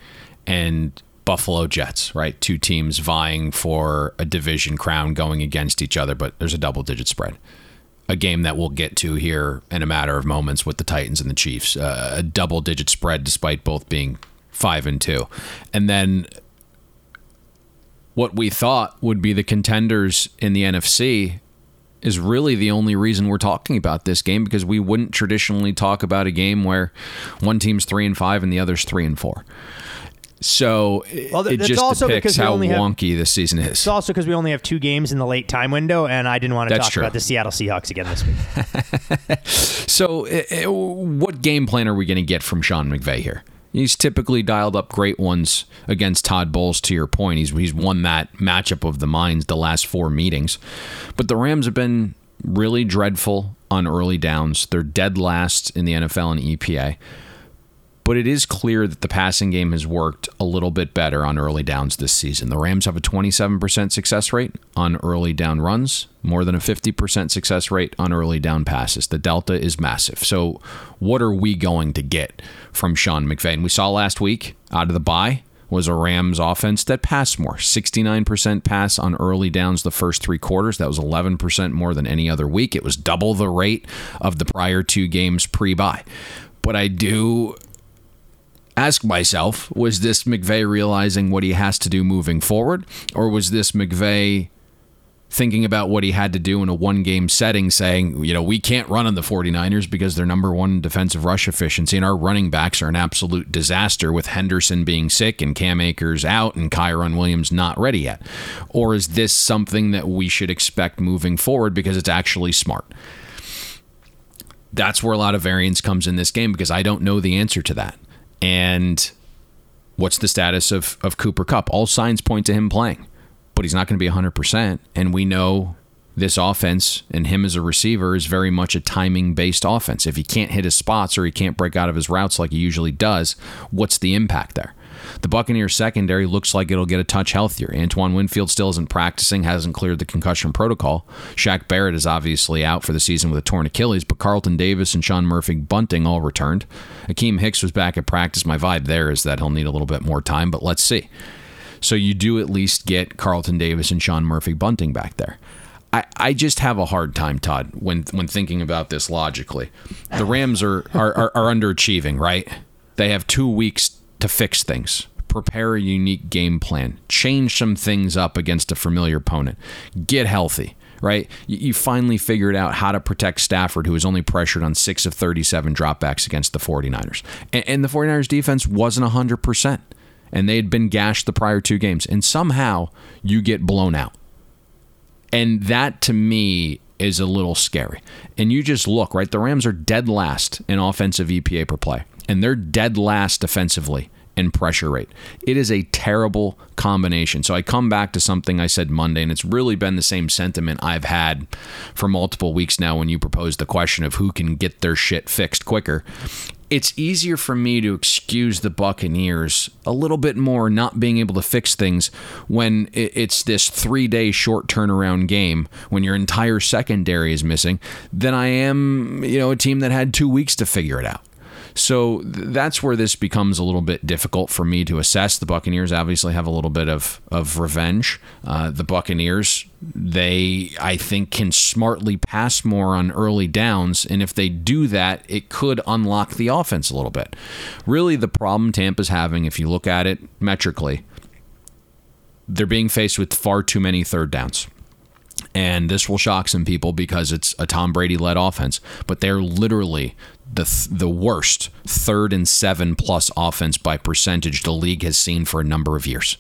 [SPEAKER 8] And Buffalo Jets, right? Two teams vying for a division crown going against each other, but there's a double-digit spread. A game that we'll get to here in a matter of moments with the Titans and the Chiefs. Uh, a double-digit spread despite both being five and two. And then what we thought would be the contenders in the N F C is really the only reason we're talking about this game, because we wouldn't traditionally talk about a game where one team's three and five and the other's three and four. So
[SPEAKER 7] well,
[SPEAKER 8] it just depicts how wonky this season is.
[SPEAKER 7] It's also because we only have two games in the late time window, and I didn't want to
[SPEAKER 8] That's
[SPEAKER 7] talk
[SPEAKER 8] true.
[SPEAKER 7] about the Seattle Seahawks again this week.
[SPEAKER 8] So it, what game plan are we going to get from Sean McVay here? He's typically dialed up great ones against Todd Bowles, to your point. He's he's won that matchup of the minds the last four meetings. But the Rams have been really dreadful on early downs. They're dead last in the N F L in E P A. But it is clear that the passing game has worked a little bit better on early downs this season. The Rams have a twenty-seven percent success rate on early down runs, more than a fifty percent success rate on early down passes. The delta is massive. So what are we going to get from Sean McVay? And we saw last week out of the bye was a Rams offense that passed more. sixty-nine percent pass on early downs the first three quarters. That was eleven percent more than any other week. It was double the rate of the prior two games pre-bye. But I do ask myself, was this McVay realizing what he has to do moving forward? Or was this McVay thinking about what he had to do in a one-game setting, saying, you know, we can't run on the 49ers because they're number one defensive rush efficiency, and our running backs are an absolute disaster with Henderson being sick and Cam Akers out and Kyron Williams not ready yet? Or is this something that we should expect moving forward because it's actually smart? That's where a lot of variance comes in this game, because I don't know the answer to that. And what's the status of, of Cooper Kupp? All signs point to him playing, but he's not going to be one hundred percent. And we know this offense and him as a receiver is very much a timing-based offense. If he can't hit his spots or he can't break out of his routes like he usually does, what's the impact there? The Buccaneers secondary looks like it'll get a touch healthier. Antoine Winfield still isn't practicing, hasn't cleared the concussion protocol. Shaq Barrett is obviously out for the season with a torn Achilles, but Carlton Davis and Sean Murphy-Bunting all returned. Akeem Hicks was back at practice. My vibe there is that he'll need a little bit more time, but let's see. So you do at least get Carlton Davis and Sean Murphy-Bunting back there. I, I just have a hard time, Todd, when when thinking about this logically. The Rams are, are, are, are underachieving, right? They have two weeks to fix things, prepare a unique game plan, change some things up against a familiar opponent, get healthy, right? You, you finally figured out how to protect Stafford, who was only pressured on six of thirty-seven dropbacks against the 49ers. And, and the 49ers defense wasn't one hundred percent, and they had been gashed the prior two games. And somehow you get blown out. And that, to me, is a little scary. And you just look, right? The Rams are dead last in offensive E P A per play. And they're dead last defensively in pressure rate. It is a terrible combination. So I come back to something I said Monday, and it's really been the same sentiment I've had for multiple weeks now when you proposed the question of who can get their shit fixed quicker. It's easier for me to excuse the Buccaneers a little bit more not being able to fix things when it's this three-day short turnaround game when your entire secondary is missing than I am, you know, a team that had two weeks to figure it out. So that's where this becomes a little bit difficult for me to assess. The Buccaneers obviously have a little bit of, of revenge. Uh, the Buccaneers, they, I think, can smartly pass more on early downs, and if they do that, it could unlock the offense a little bit. Really, the problem Tampa's having, if you look at it metrically, they're being faced with far too many third downs. And this will shock some people because it's a Tom Brady-led offense, but they're literally the th- the worst third and seven plus offense by percentage the league has seen for a number of years.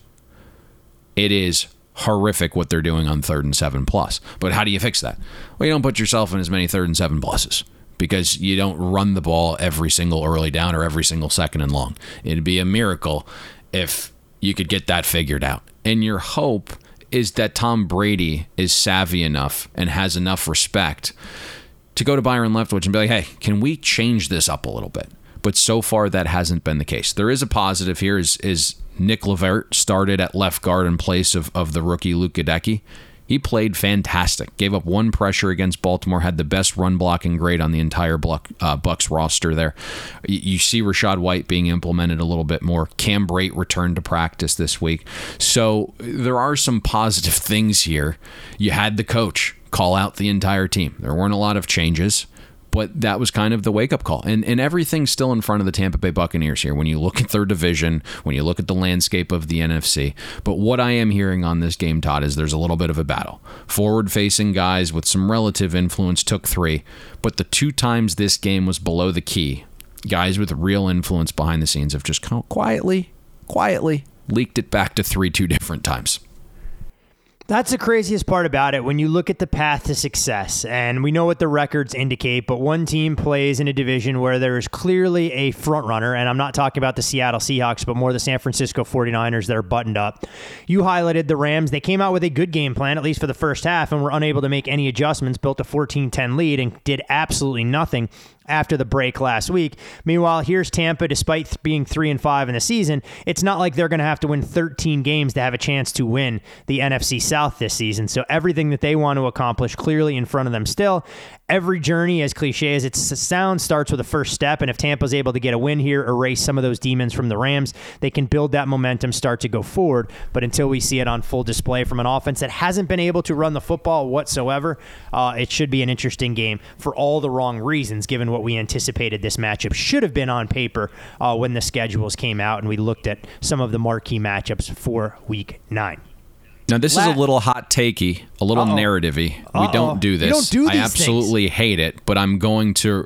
[SPEAKER 8] It is horrific what they're doing on third and seven plus. But how do you fix that? Well, you don't put yourself in as many third and seven pluses because you don't run the ball every single early down or every single second and long. It'd be a miracle if you could get that figured out. And your hope is that Tom Brady is savvy enough and has enough respect to go to Byron Leftwich and be like, hey, can we change this up a little bit? But so far, that hasn't been the case. There is a positive here is, is Nick Levert started at left guard in place of, of the rookie Luke Gadecki. He played fantastic. Gave up one pressure against Baltimore, had the best run blocking grade on the entire Buck, uh, Bucks roster there. You, you see Rachaad White being implemented a little bit more. Cam Brate returned to practice this week. So there are some positive things here. You had the coach call out the entire team. There weren't a lot of changes, but that was kind of the wake-up call. And and everything's still in front of the Tampa Bay Buccaneers here when you look at their division, when you look at the landscape of the N F C. But what I am hearing on this game, Todd, is there's a little bit of a battle. Forward-facing guys with some relative influence took three, but the two times this game was below the key, guys with real influence behind the scenes have just kind of quietly, quietly leaked it back to three two different times.
[SPEAKER 7] That's the craziest part about it when you look at the path to success. And we know what the records indicate, but one team plays in a division where there is clearly a front runner, and I'm not talking about the Seattle Seahawks, but more the San Francisco forty-niners that are buttoned up. You highlighted the Rams. They came out with a good game plan, at least for the first half, and were unable to make any adjustments, built a fourteen ten lead, and did absolutely nothing after the break last week. Meanwhile, here's Tampa, despite being three and five in the season. It's not like they're going to have to win thirteen games to have a chance to win the N F C South this season. So everything that they want to accomplish clearly in front of them still. Every journey, as cliche as it sounds, starts with a first step. And if Tampa's able to get a win here, erase some of those demons from the Rams, they can build that momentum, start to go forward. But until we see it on full display from an offense that hasn't been able to run the football whatsoever, uh, it should be an interesting game for all the wrong reasons, given what we anticipated this matchup should have been on paper uh, when the schedules came out and we looked at some of the marquee matchups for week nine.
[SPEAKER 8] Now, this La- is a little hot takey, a little Uh-oh. narrative-y.
[SPEAKER 7] Uh-oh.
[SPEAKER 8] We don't do this.
[SPEAKER 7] You don't do these
[SPEAKER 8] I absolutely
[SPEAKER 7] things.
[SPEAKER 8] hate it, but I'm going to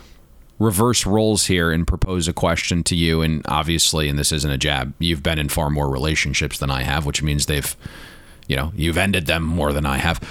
[SPEAKER 8] reverse roles here and propose a question to you. And obviously, and this isn't a jab, you've been in far more relationships than I have, which means they've, you know, you've ended them more than I have.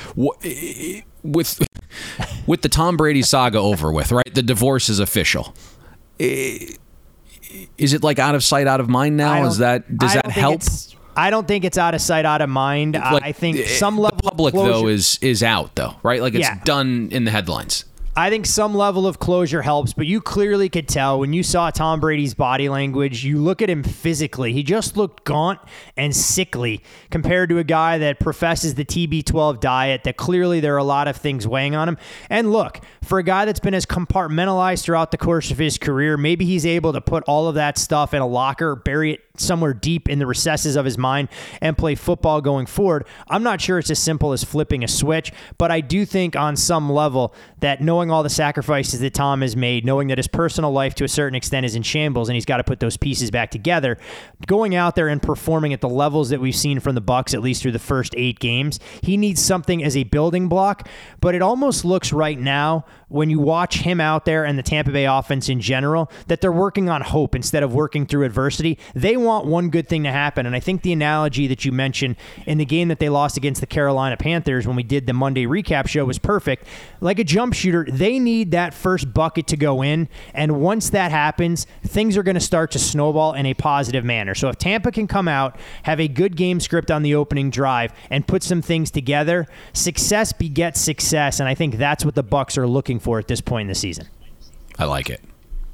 [SPEAKER 8] With with the Tom Brady saga over with, right? The divorce is official. Is it like out of sight, out of mind now? Is that does that help?
[SPEAKER 7] I don't think it's out of sight, out of mind. Like, I think some level
[SPEAKER 8] the public
[SPEAKER 7] of closure,
[SPEAKER 8] though is is out though, right? Like it's
[SPEAKER 7] yeah.
[SPEAKER 8] done in the headlines.
[SPEAKER 7] I think some level of closure helps, but you clearly could tell when you saw Tom Brady's body language, you look at him physically, he just looked gaunt and sickly compared to a guy that professes the T B twelve diet, that clearly there are a lot of things weighing on him. And look, for a guy that's been as compartmentalized throughout the course of his career, maybe he's able to put all of that stuff in a locker, bury it somewhere deep in the recesses of his mind and play football going forward. I'm not sure it's as simple as flipping a switch, but I do think on some level that knowing all the sacrifices that Tom has made, knowing that his personal life to a certain extent is in shambles and he's got to put those pieces back together, going out there and performing at the levels that we've seen from the Bucs, at least through the first eight games, he needs something as a building block. But it almost looks right now, when you watch him out there and the Tampa Bay offense in general, that they're working on hope instead of working through adversity. They want one good thing to happen. And I think the analogy that you mentioned in the game that they lost against the Carolina Panthers when we did the Monday recap show was perfect. Like a jump shooter, they need that first bucket to go in. And once that happens, things are going to start to snowball in a positive manner. So if Tampa can come out, have a good game script on the opening drive, and put some things together, success begets success. And I think that's what the Bucs are looking for at this point in the season.
[SPEAKER 8] I like it.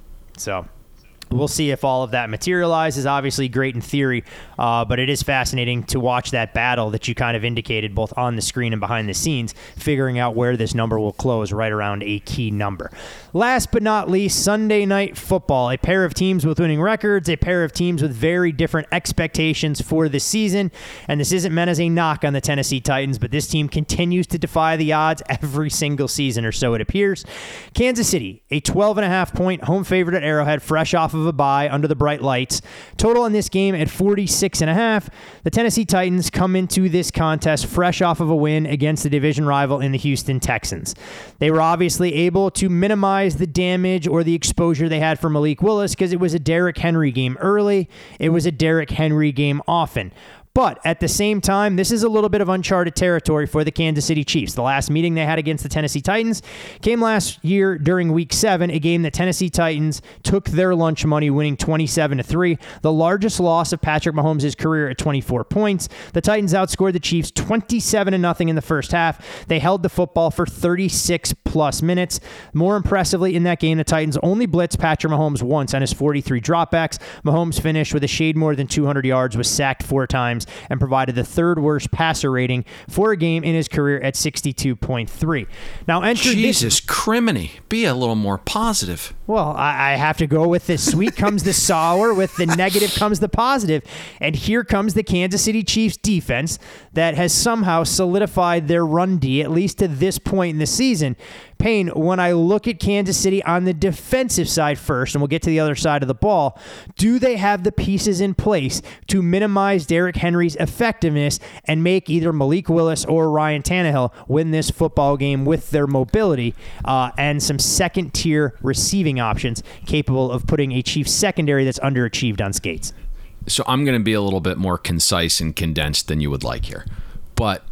[SPEAKER 7] So we'll see if all of that materializes. Obviously great in theory, uh, but it is fascinating to watch that battle that you kind of indicated both on the screen and behind the scenes, figuring out where this number will close right around a key number. Last but not least, Sunday Night Football, a pair of teams with winning records, a pair of teams with very different expectations for the season. And this isn't meant as a knock on the Tennessee Titans, but this team continues to defy the odds every single season, or so it appears. Kansas City, a twelve and a half point home favorite at Arrowhead, fresh off of a bye under the bright lights. Total in this game at forty-six and a half. The Tennessee Titans come into this contest fresh off of a win against the division rival in the Houston Texans. They were obviously able to minimize the damage or the exposure they had for Malik Willis because it was a Derrick Henry game early. It was a Derrick Henry game often. But at the same time, this is a little bit of uncharted territory for the Kansas City Chiefs. The last meeting they had against the Tennessee Titans came last year during week seven, a game that Tennessee Titans took their lunch money, winning twenty-seven to three, the largest loss of Patrick Mahomes' career at twenty-four points. The Titans outscored the Chiefs twenty-seven to nothing in the first half. They held the football for thirty-six plus minutes. More impressively in that game, the Titans only blitzed Patrick Mahomes once on his forty-three dropbacks. Mahomes finished with a shade more than two hundred yards, was sacked four times, and provided the third worst passer rating for a game in his career at sixty-two point three. Now, enter
[SPEAKER 8] Jesus
[SPEAKER 7] this-
[SPEAKER 8] criminy, be a little more positive.
[SPEAKER 7] Well, I, I have to go with the sweet comes the sour, with the negative comes the positive. And here comes the Kansas City Chiefs defense that has somehow solidified their run D, at least to this point in the season. Payne, when I look at Kansas City on the defensive side first, and we'll get to the other side of the ball, do they have the pieces in place to minimize Derrick Henry's effectiveness and make either Malik Willis or Ryan Tannehill win this football game with their mobility uh, and some second-tier receiving options capable of putting a Chiefs secondary that's underachieved on skates?
[SPEAKER 8] So I'm going to be a little bit more concise and condensed than you would like here. But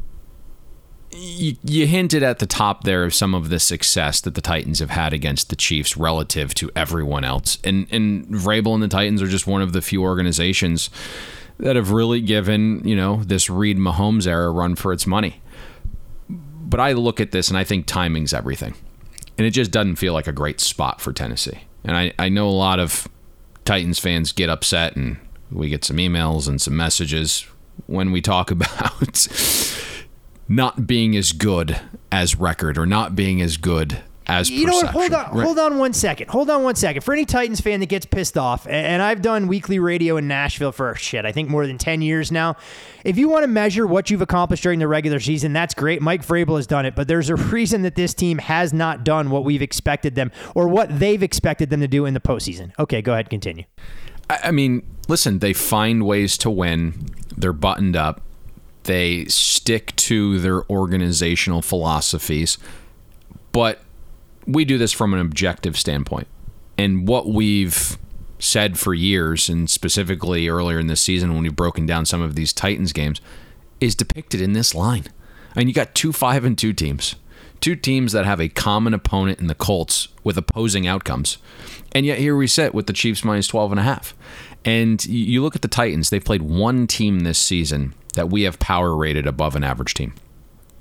[SPEAKER 8] you, you hinted at the top there of some of the success that the Titans have had against the Chiefs relative to everyone else. And, and Vrabel and the Titans are just one of the few organizations that have really given, you know, this Reid Mahomes era run for its money. But I look at this and I think timing's everything. And it just doesn't feel like a great spot for Tennessee. And I, I know a lot of Titans fans get upset, and we get some emails and some messages when we talk about not being as good as record or not being as good as
[SPEAKER 7] you know
[SPEAKER 8] perception.
[SPEAKER 7] what? Hold on,
[SPEAKER 8] right?
[SPEAKER 7] hold on one second. Hold on one second. For any Titans fan that gets pissed off, and I've done weekly radio in Nashville for shit, I think more than ten years now. If you want to measure what you've accomplished during the regular season, that's great. Mike Vrabel has done it, but there's a reason that this team has not done what we've expected them or what they've expected them to do in the postseason. Okay, go ahead, continue.
[SPEAKER 8] I mean, listen, they find ways to win. They're buttoned up. They stick to their organizational philosophies, but we do this from an objective standpoint. And what we've said for years, and specifically earlier in this season when we've broken down some of these Titans games, is depicted in this line. I mean, you got two five and two teams. Two teams that have a common opponent in the Colts with opposing outcomes. And yet here we sit with the Chiefs minus twelve and a half. And you look at the Titans, they've played one team this season that we have power rated above an average team.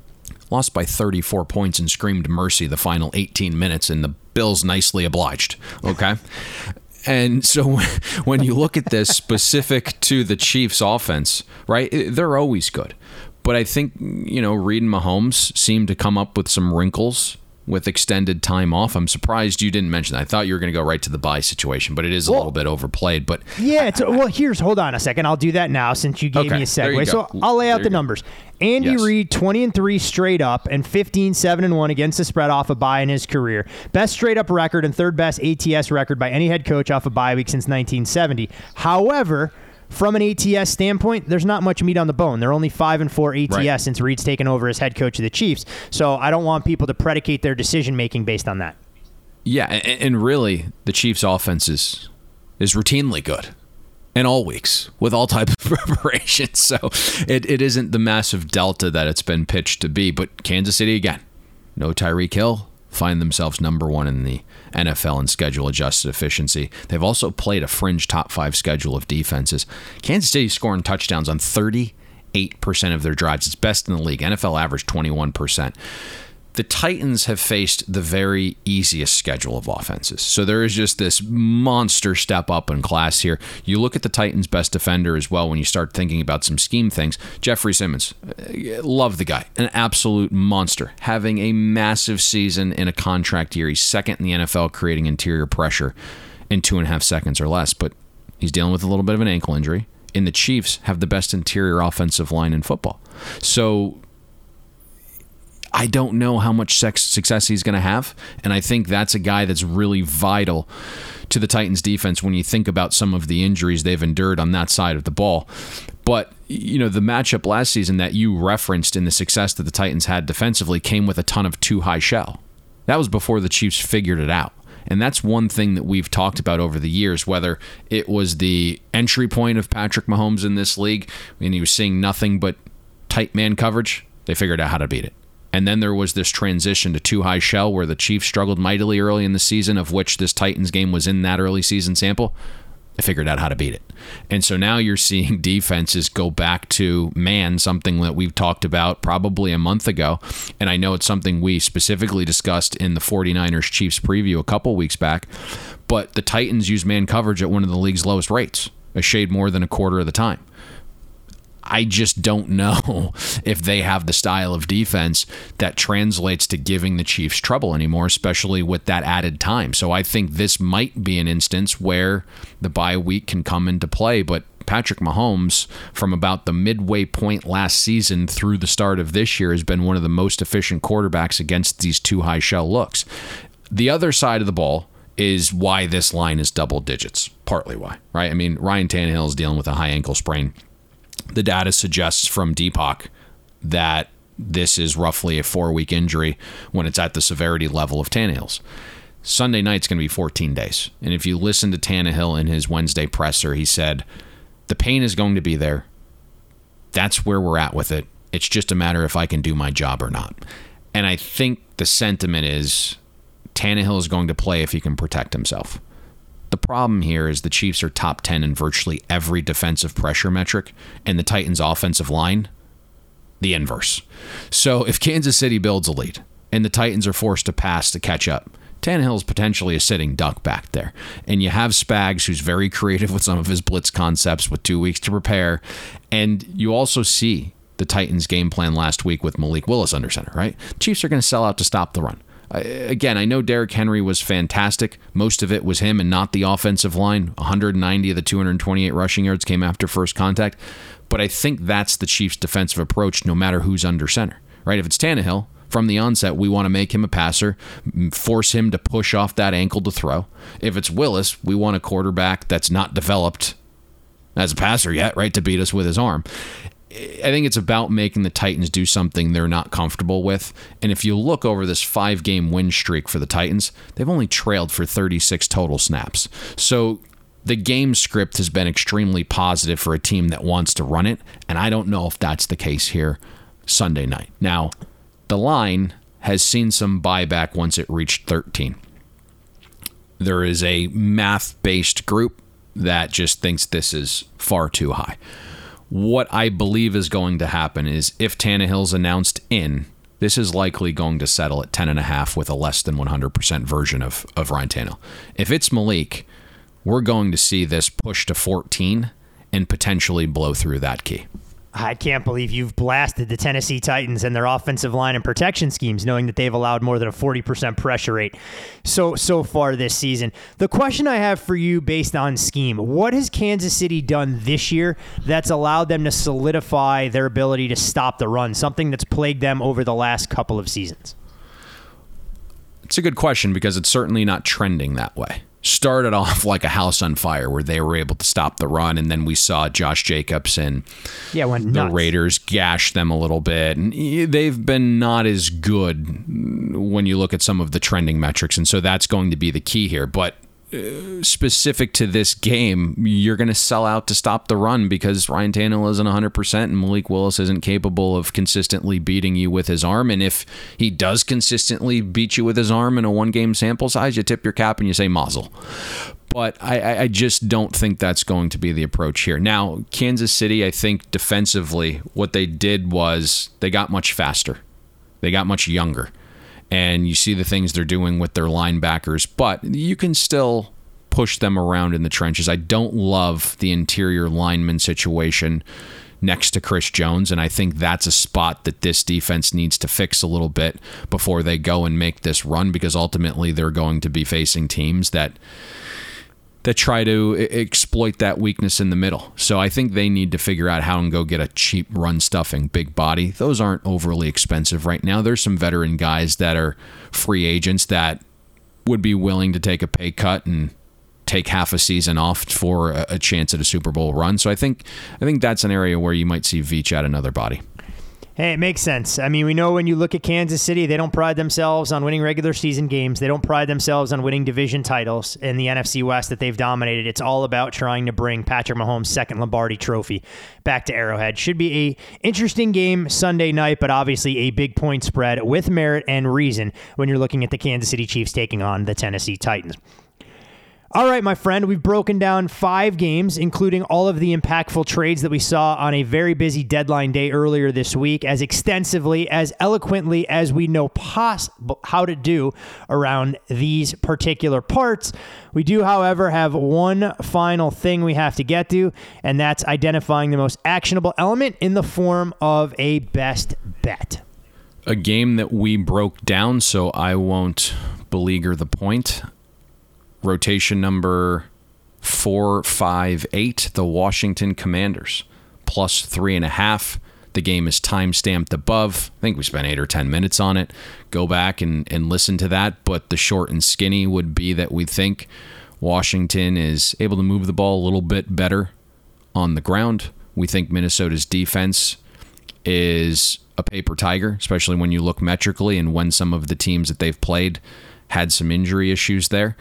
[SPEAKER 8] lost by thirty-four points and screamed mercy the final eighteen minutes, and the Bills nicely obliged. Okay. And so when you look at this specific to the Chiefs offense, right, they're always good. But I think, you know, Reed and Mahomes seem to come up with some wrinkles with extended time off. I'm surprised you didn't mention that. I thought you were going to go right to the bye situation, but it is a well, little bit overplayed. But
[SPEAKER 7] yeah, it's, well, here's, hold on a second. I'll do that now since you gave
[SPEAKER 8] okay,
[SPEAKER 7] me a segue. So I'll lay out the go. numbers. Andy yes. Reid, twenty and three straight up and fifteen, seven and one against the spread off a bye in his career. Best straight up record and third best A T S record by any head coach off a bye week since nineteen seventy. However, from an A T S standpoint, there's not much meat on the bone. They're only five and four A T S right. since Reed's taken over as head coach of the Chiefs. So I don't want people to predicate their decision making based on that.
[SPEAKER 8] Yeah, and really, the Chiefs' offense is, is routinely good, and all weeks with all types of preparations. So it, it isn't the massive delta that it's been pitched to be. But Kansas City again, no Tyreek Hill, find themselves number one in the N F L in schedule adjusted efficiency. They've also played a fringe top five schedule of defenses. Kansas City scoring touchdowns on thirty-eight percent of their drives. It's best in the league. N F L average twenty-one percent. The Titans have faced the very easiest schedule of offenses. So there is just this monster step up in class here. You look at the Titans' best defender as well when you start thinking about some scheme things. Jeffrey Simmons, love the guy. An absolute monster. Having a massive season in a contract year. He's second in the N F L creating interior pressure in two and a half seconds or less. But he's dealing with a little bit of an ankle injury. And the Chiefs have the best interior offensive line in football. So I don't know how much success he's going to have, and I think that's a guy that's really vital to the Titans defense when you think about some of the injuries they've endured on that side of the ball. But, you know, the matchup last season that you referenced in the success that the Titans had defensively came with a ton of too high shell. That was before the Chiefs figured it out. And that's one thing that we've talked about over the years, whether it was the entry point of Patrick Mahomes in this league, and he was seeing nothing but tight man coverage, they figured out how to beat it. And then there was this transition to too high shell where the Chiefs struggled mightily early in the season, of which this Titans game was in that early season sample. They figured out how to beat it. And so now you're seeing defenses go back to man, something that we've talked about probably a month ago. And I know it's something we specifically discussed in the 49ers Chiefs preview a couple weeks back. But the Titans use man coverage at one of the league's lowest rates, a shade more than a quarter of the time. I just don't know if they have the style of defense that translates to giving the Chiefs trouble anymore, especially with that added time. So I think this might be an instance where the bye week can come into play. But Patrick Mahomes, from about the midway point last season through the start of this year, has been one of the most efficient quarterbacks against these two high shell looks. The other side of the ball is why this line is double digits, partly why, right? I mean, Ryan Tannehill is dealing with a high ankle sprain. The data suggests from Deepak that this is roughly a four-week injury when it's at the severity level of Tannehill's. Sunday night's going to be fourteen days. And if you listen to Tannehill in his Wednesday presser, he said, the pain is going to be there. That's where we're at with it. It's just a matter if I can do my job or not. And I think the sentiment is Tannehill is going to play if he can protect himself. The problem here is the Chiefs are top ten in virtually every defensive pressure metric, and the Titans' offensive line, the inverse. So if Kansas City builds a lead and the Titans are forced to pass to catch up, Tannehill is potentially a sitting duck back there. And you have Spags, who's very creative with some of his blitz concepts with two weeks to prepare. And you also see the Titans' game plan last week with Malik Willis under center, right? Chiefs are going to sell out to stop the run. Again, I know Derrick Henry was fantastic. Most of it was him and not the offensive line. one hundred ninety of the two hundred twenty-eight rushing yards came after first contact. But I think that's the Chiefs' defensive approach no matter who's under center, right? If it's Tannehill, from the onset, we want to make him a passer, force him to push off that ankle to throw. If it's Willis, we want a quarterback that's not developed as a passer yet, right, to beat us with his arm. I think it's about making the Titans do something they're not comfortable with. And if you look over this five-game win streak for the Titans, they've only trailed for thirty-six total snaps. So the game script has been extremely positive for a team that wants to run it, and I don't know if that's the case here Sunday night. Now, the line has seen some buyback once it reached thirteen. There is a math-based group that just thinks this is far too high. What I believe is going to happen is if Tannehill's announced in, this is likely going to settle at ten and a half with a less than one hundred percent version of, of Ryan Tannehill. If it's Malik, we're going to see this push to fourteen and potentially blow through that key.
[SPEAKER 7] I can't believe you've blasted the Tennessee Titans and their offensive line and protection schemes, knowing that they've allowed more than a forty percent pressure rate so so far this season. The question I have for you based on scheme, what has Kansas City done this year that's allowed them to solidify their ability to stop the run, something that's plagued them over the last couple of seasons?
[SPEAKER 8] It's a good question because it's certainly not trending that way. Started off like a house on fire where they were able to stop the run, and then we saw Josh Jacobs and
[SPEAKER 7] yeah, went
[SPEAKER 8] the
[SPEAKER 7] nuts.
[SPEAKER 8] Raiders gash them a little bit. And they've been not as good when you look at some of the trending metrics, and so that's going to be the key here. But uh, specific to this game, you're going to sell out to stop the run because Ryan Tannehill isn't one hundred percent and Malik Willis isn't capable of consistently beating you with his arm. And if he does consistently beat you with his arm in a one-game sample size, you tip your cap and you say mazel. But I, I just don't think that's going to be the approach here. Now, Kansas City, I think defensively, what they did was they got much faster. They got much younger. And you see the things they're doing with their linebackers, but you can still push them around in the trenches. I don't love the interior lineman situation next to Chris Jones, and I think that's a spot that this defense needs to fix a little bit before they go and make this run, because ultimately they're going to be facing teams that that try to exploit that weakness in the middle. So I think they need to figure out how and go get a cheap run stuffing big body. Those aren't overly expensive right now. There's some veteran guys that are free agents that would be willing to take a pay cut and take half a season off for a chance at a Super Bowl run. So I think I think that's an area where you might see Veach add another body.
[SPEAKER 7] Hey, it makes sense. I mean, we know when you look at Kansas City, they don't pride themselves on winning regular season games. They don't pride themselves on winning division titles in the N F C West that they've dominated. It's all about trying to bring Patrick Mahomes' second Lombardi trophy back to Arrowhead. Should be a interesting game Sunday night, but obviously a big point spread with merit and reason when you're looking at the Kansas City Chiefs taking on the Tennessee Titans. All right, my friend, we've broken down five games, including all of the impactful trades that we saw on a very busy deadline day earlier this week, as extensively, as eloquently as we know possible how to do around these particular parts. We do, however, have one final thing we have to get to, and that's identifying the most actionable element in the form of a best bet.
[SPEAKER 8] A game that we broke down, so I won't beleaguer the point. Rotation number four, five, eight, the Washington Commanders, plus three and a half. The game is time-stamped above. I think we spent eight or ten minutes on it. Go back and, and listen to that. But the short and skinny would be that we think Washington is able to move the ball a little bit better on the ground. We think Minnesota's defense is a paper tiger, especially when you look metrically and when some of the teams that they've played had some injury issues there.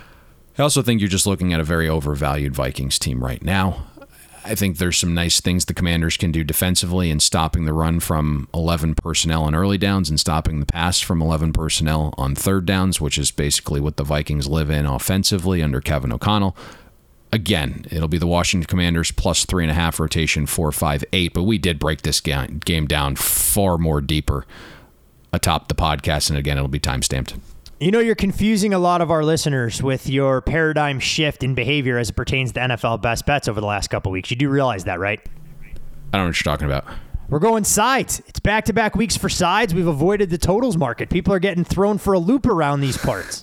[SPEAKER 8] I also think you're just looking at a very overvalued Vikings team right now. I think there's some nice things the Commanders can do defensively in stopping the run from eleven personnel on early downs and stopping the pass from eleven personnel on third downs, which is basically what the Vikings live in offensively under Kevin O'Connell. Again, it'll be the Washington Commanders plus three and a half, rotation four, five, eight, but we did break this game down far more deeper atop the podcast, and again, it'll be time-stamped.
[SPEAKER 7] You know, you're confusing a lot of our listeners with your paradigm shift in behavior as it pertains to N F L best bets over the last couple of weeks. You do realize that, right?
[SPEAKER 8] I don't know what you're talking about.
[SPEAKER 7] We're going sides. It's back-to-back weeks for sides. We've avoided the totals market. People are getting thrown for a loop around these parts.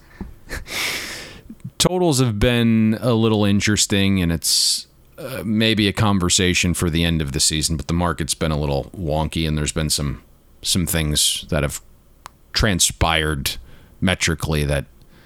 [SPEAKER 8] Totals have been a little interesting, and it's uh, maybe a conversation for the end of the season, but the market's been a little wonky, and there's been some some things that have transpired metrically that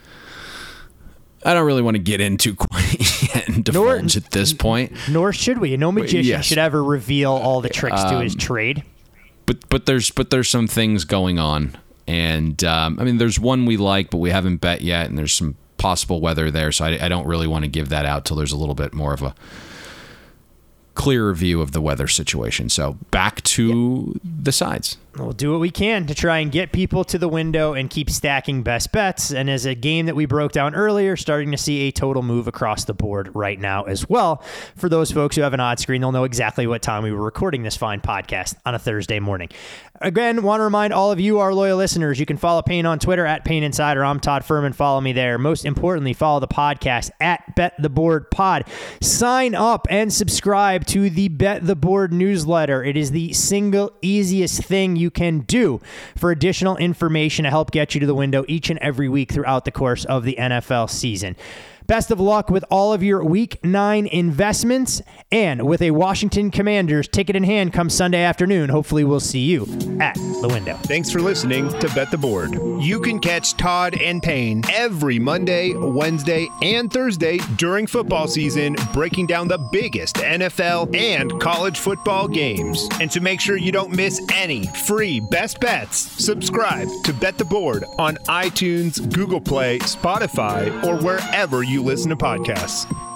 [SPEAKER 8] I don't really want to get into quite yet and divulge at this point.
[SPEAKER 7] Nor should we. No magician
[SPEAKER 8] yes.
[SPEAKER 7] should ever reveal all the tricks
[SPEAKER 8] um,
[SPEAKER 7] to his trade.
[SPEAKER 8] But but there's but there's some things going on, and um, I mean there's one we like, but we haven't bet yet, and there's some possible weather there, so I, I don't really want to give that out till there's a little bit more of a clearer view of the weather situation. So back to yeah. the sides.
[SPEAKER 7] We'll do what we can to try and get people to the window and keep stacking best bets. And as a game that we broke down earlier, starting to see a total move across the board right now as well. For those folks who have an odd screen, they'll know exactly what time we were recording this fine podcast on a Thursday morning. Again, want to remind all of you, our loyal listeners, you can follow Payne on Twitter at Payne Insider. I'm Todd Furman. Follow me there. Most importantly, follow the podcast at Bet the Board Pod. Sign up and subscribe to the Bet the Board newsletter. It is the single easiest thing you can do for additional information to help get you to the window each and every week throughout the course of the N F L season. Best of luck with all of your week nine investments, and with a Washington Commanders ticket in hand come Sunday afternoon, hopefully we'll see you at the window.
[SPEAKER 9] Thanks for listening to Bet the Board. You can catch Todd and Payne every Monday, Wednesday, and Thursday during football season, breaking down the biggest N F L and college football games. And to make sure you don't miss any free best bets, subscribe to Bet the Board on iTunes, Google Play, Spotify, or wherever you listen to podcasts.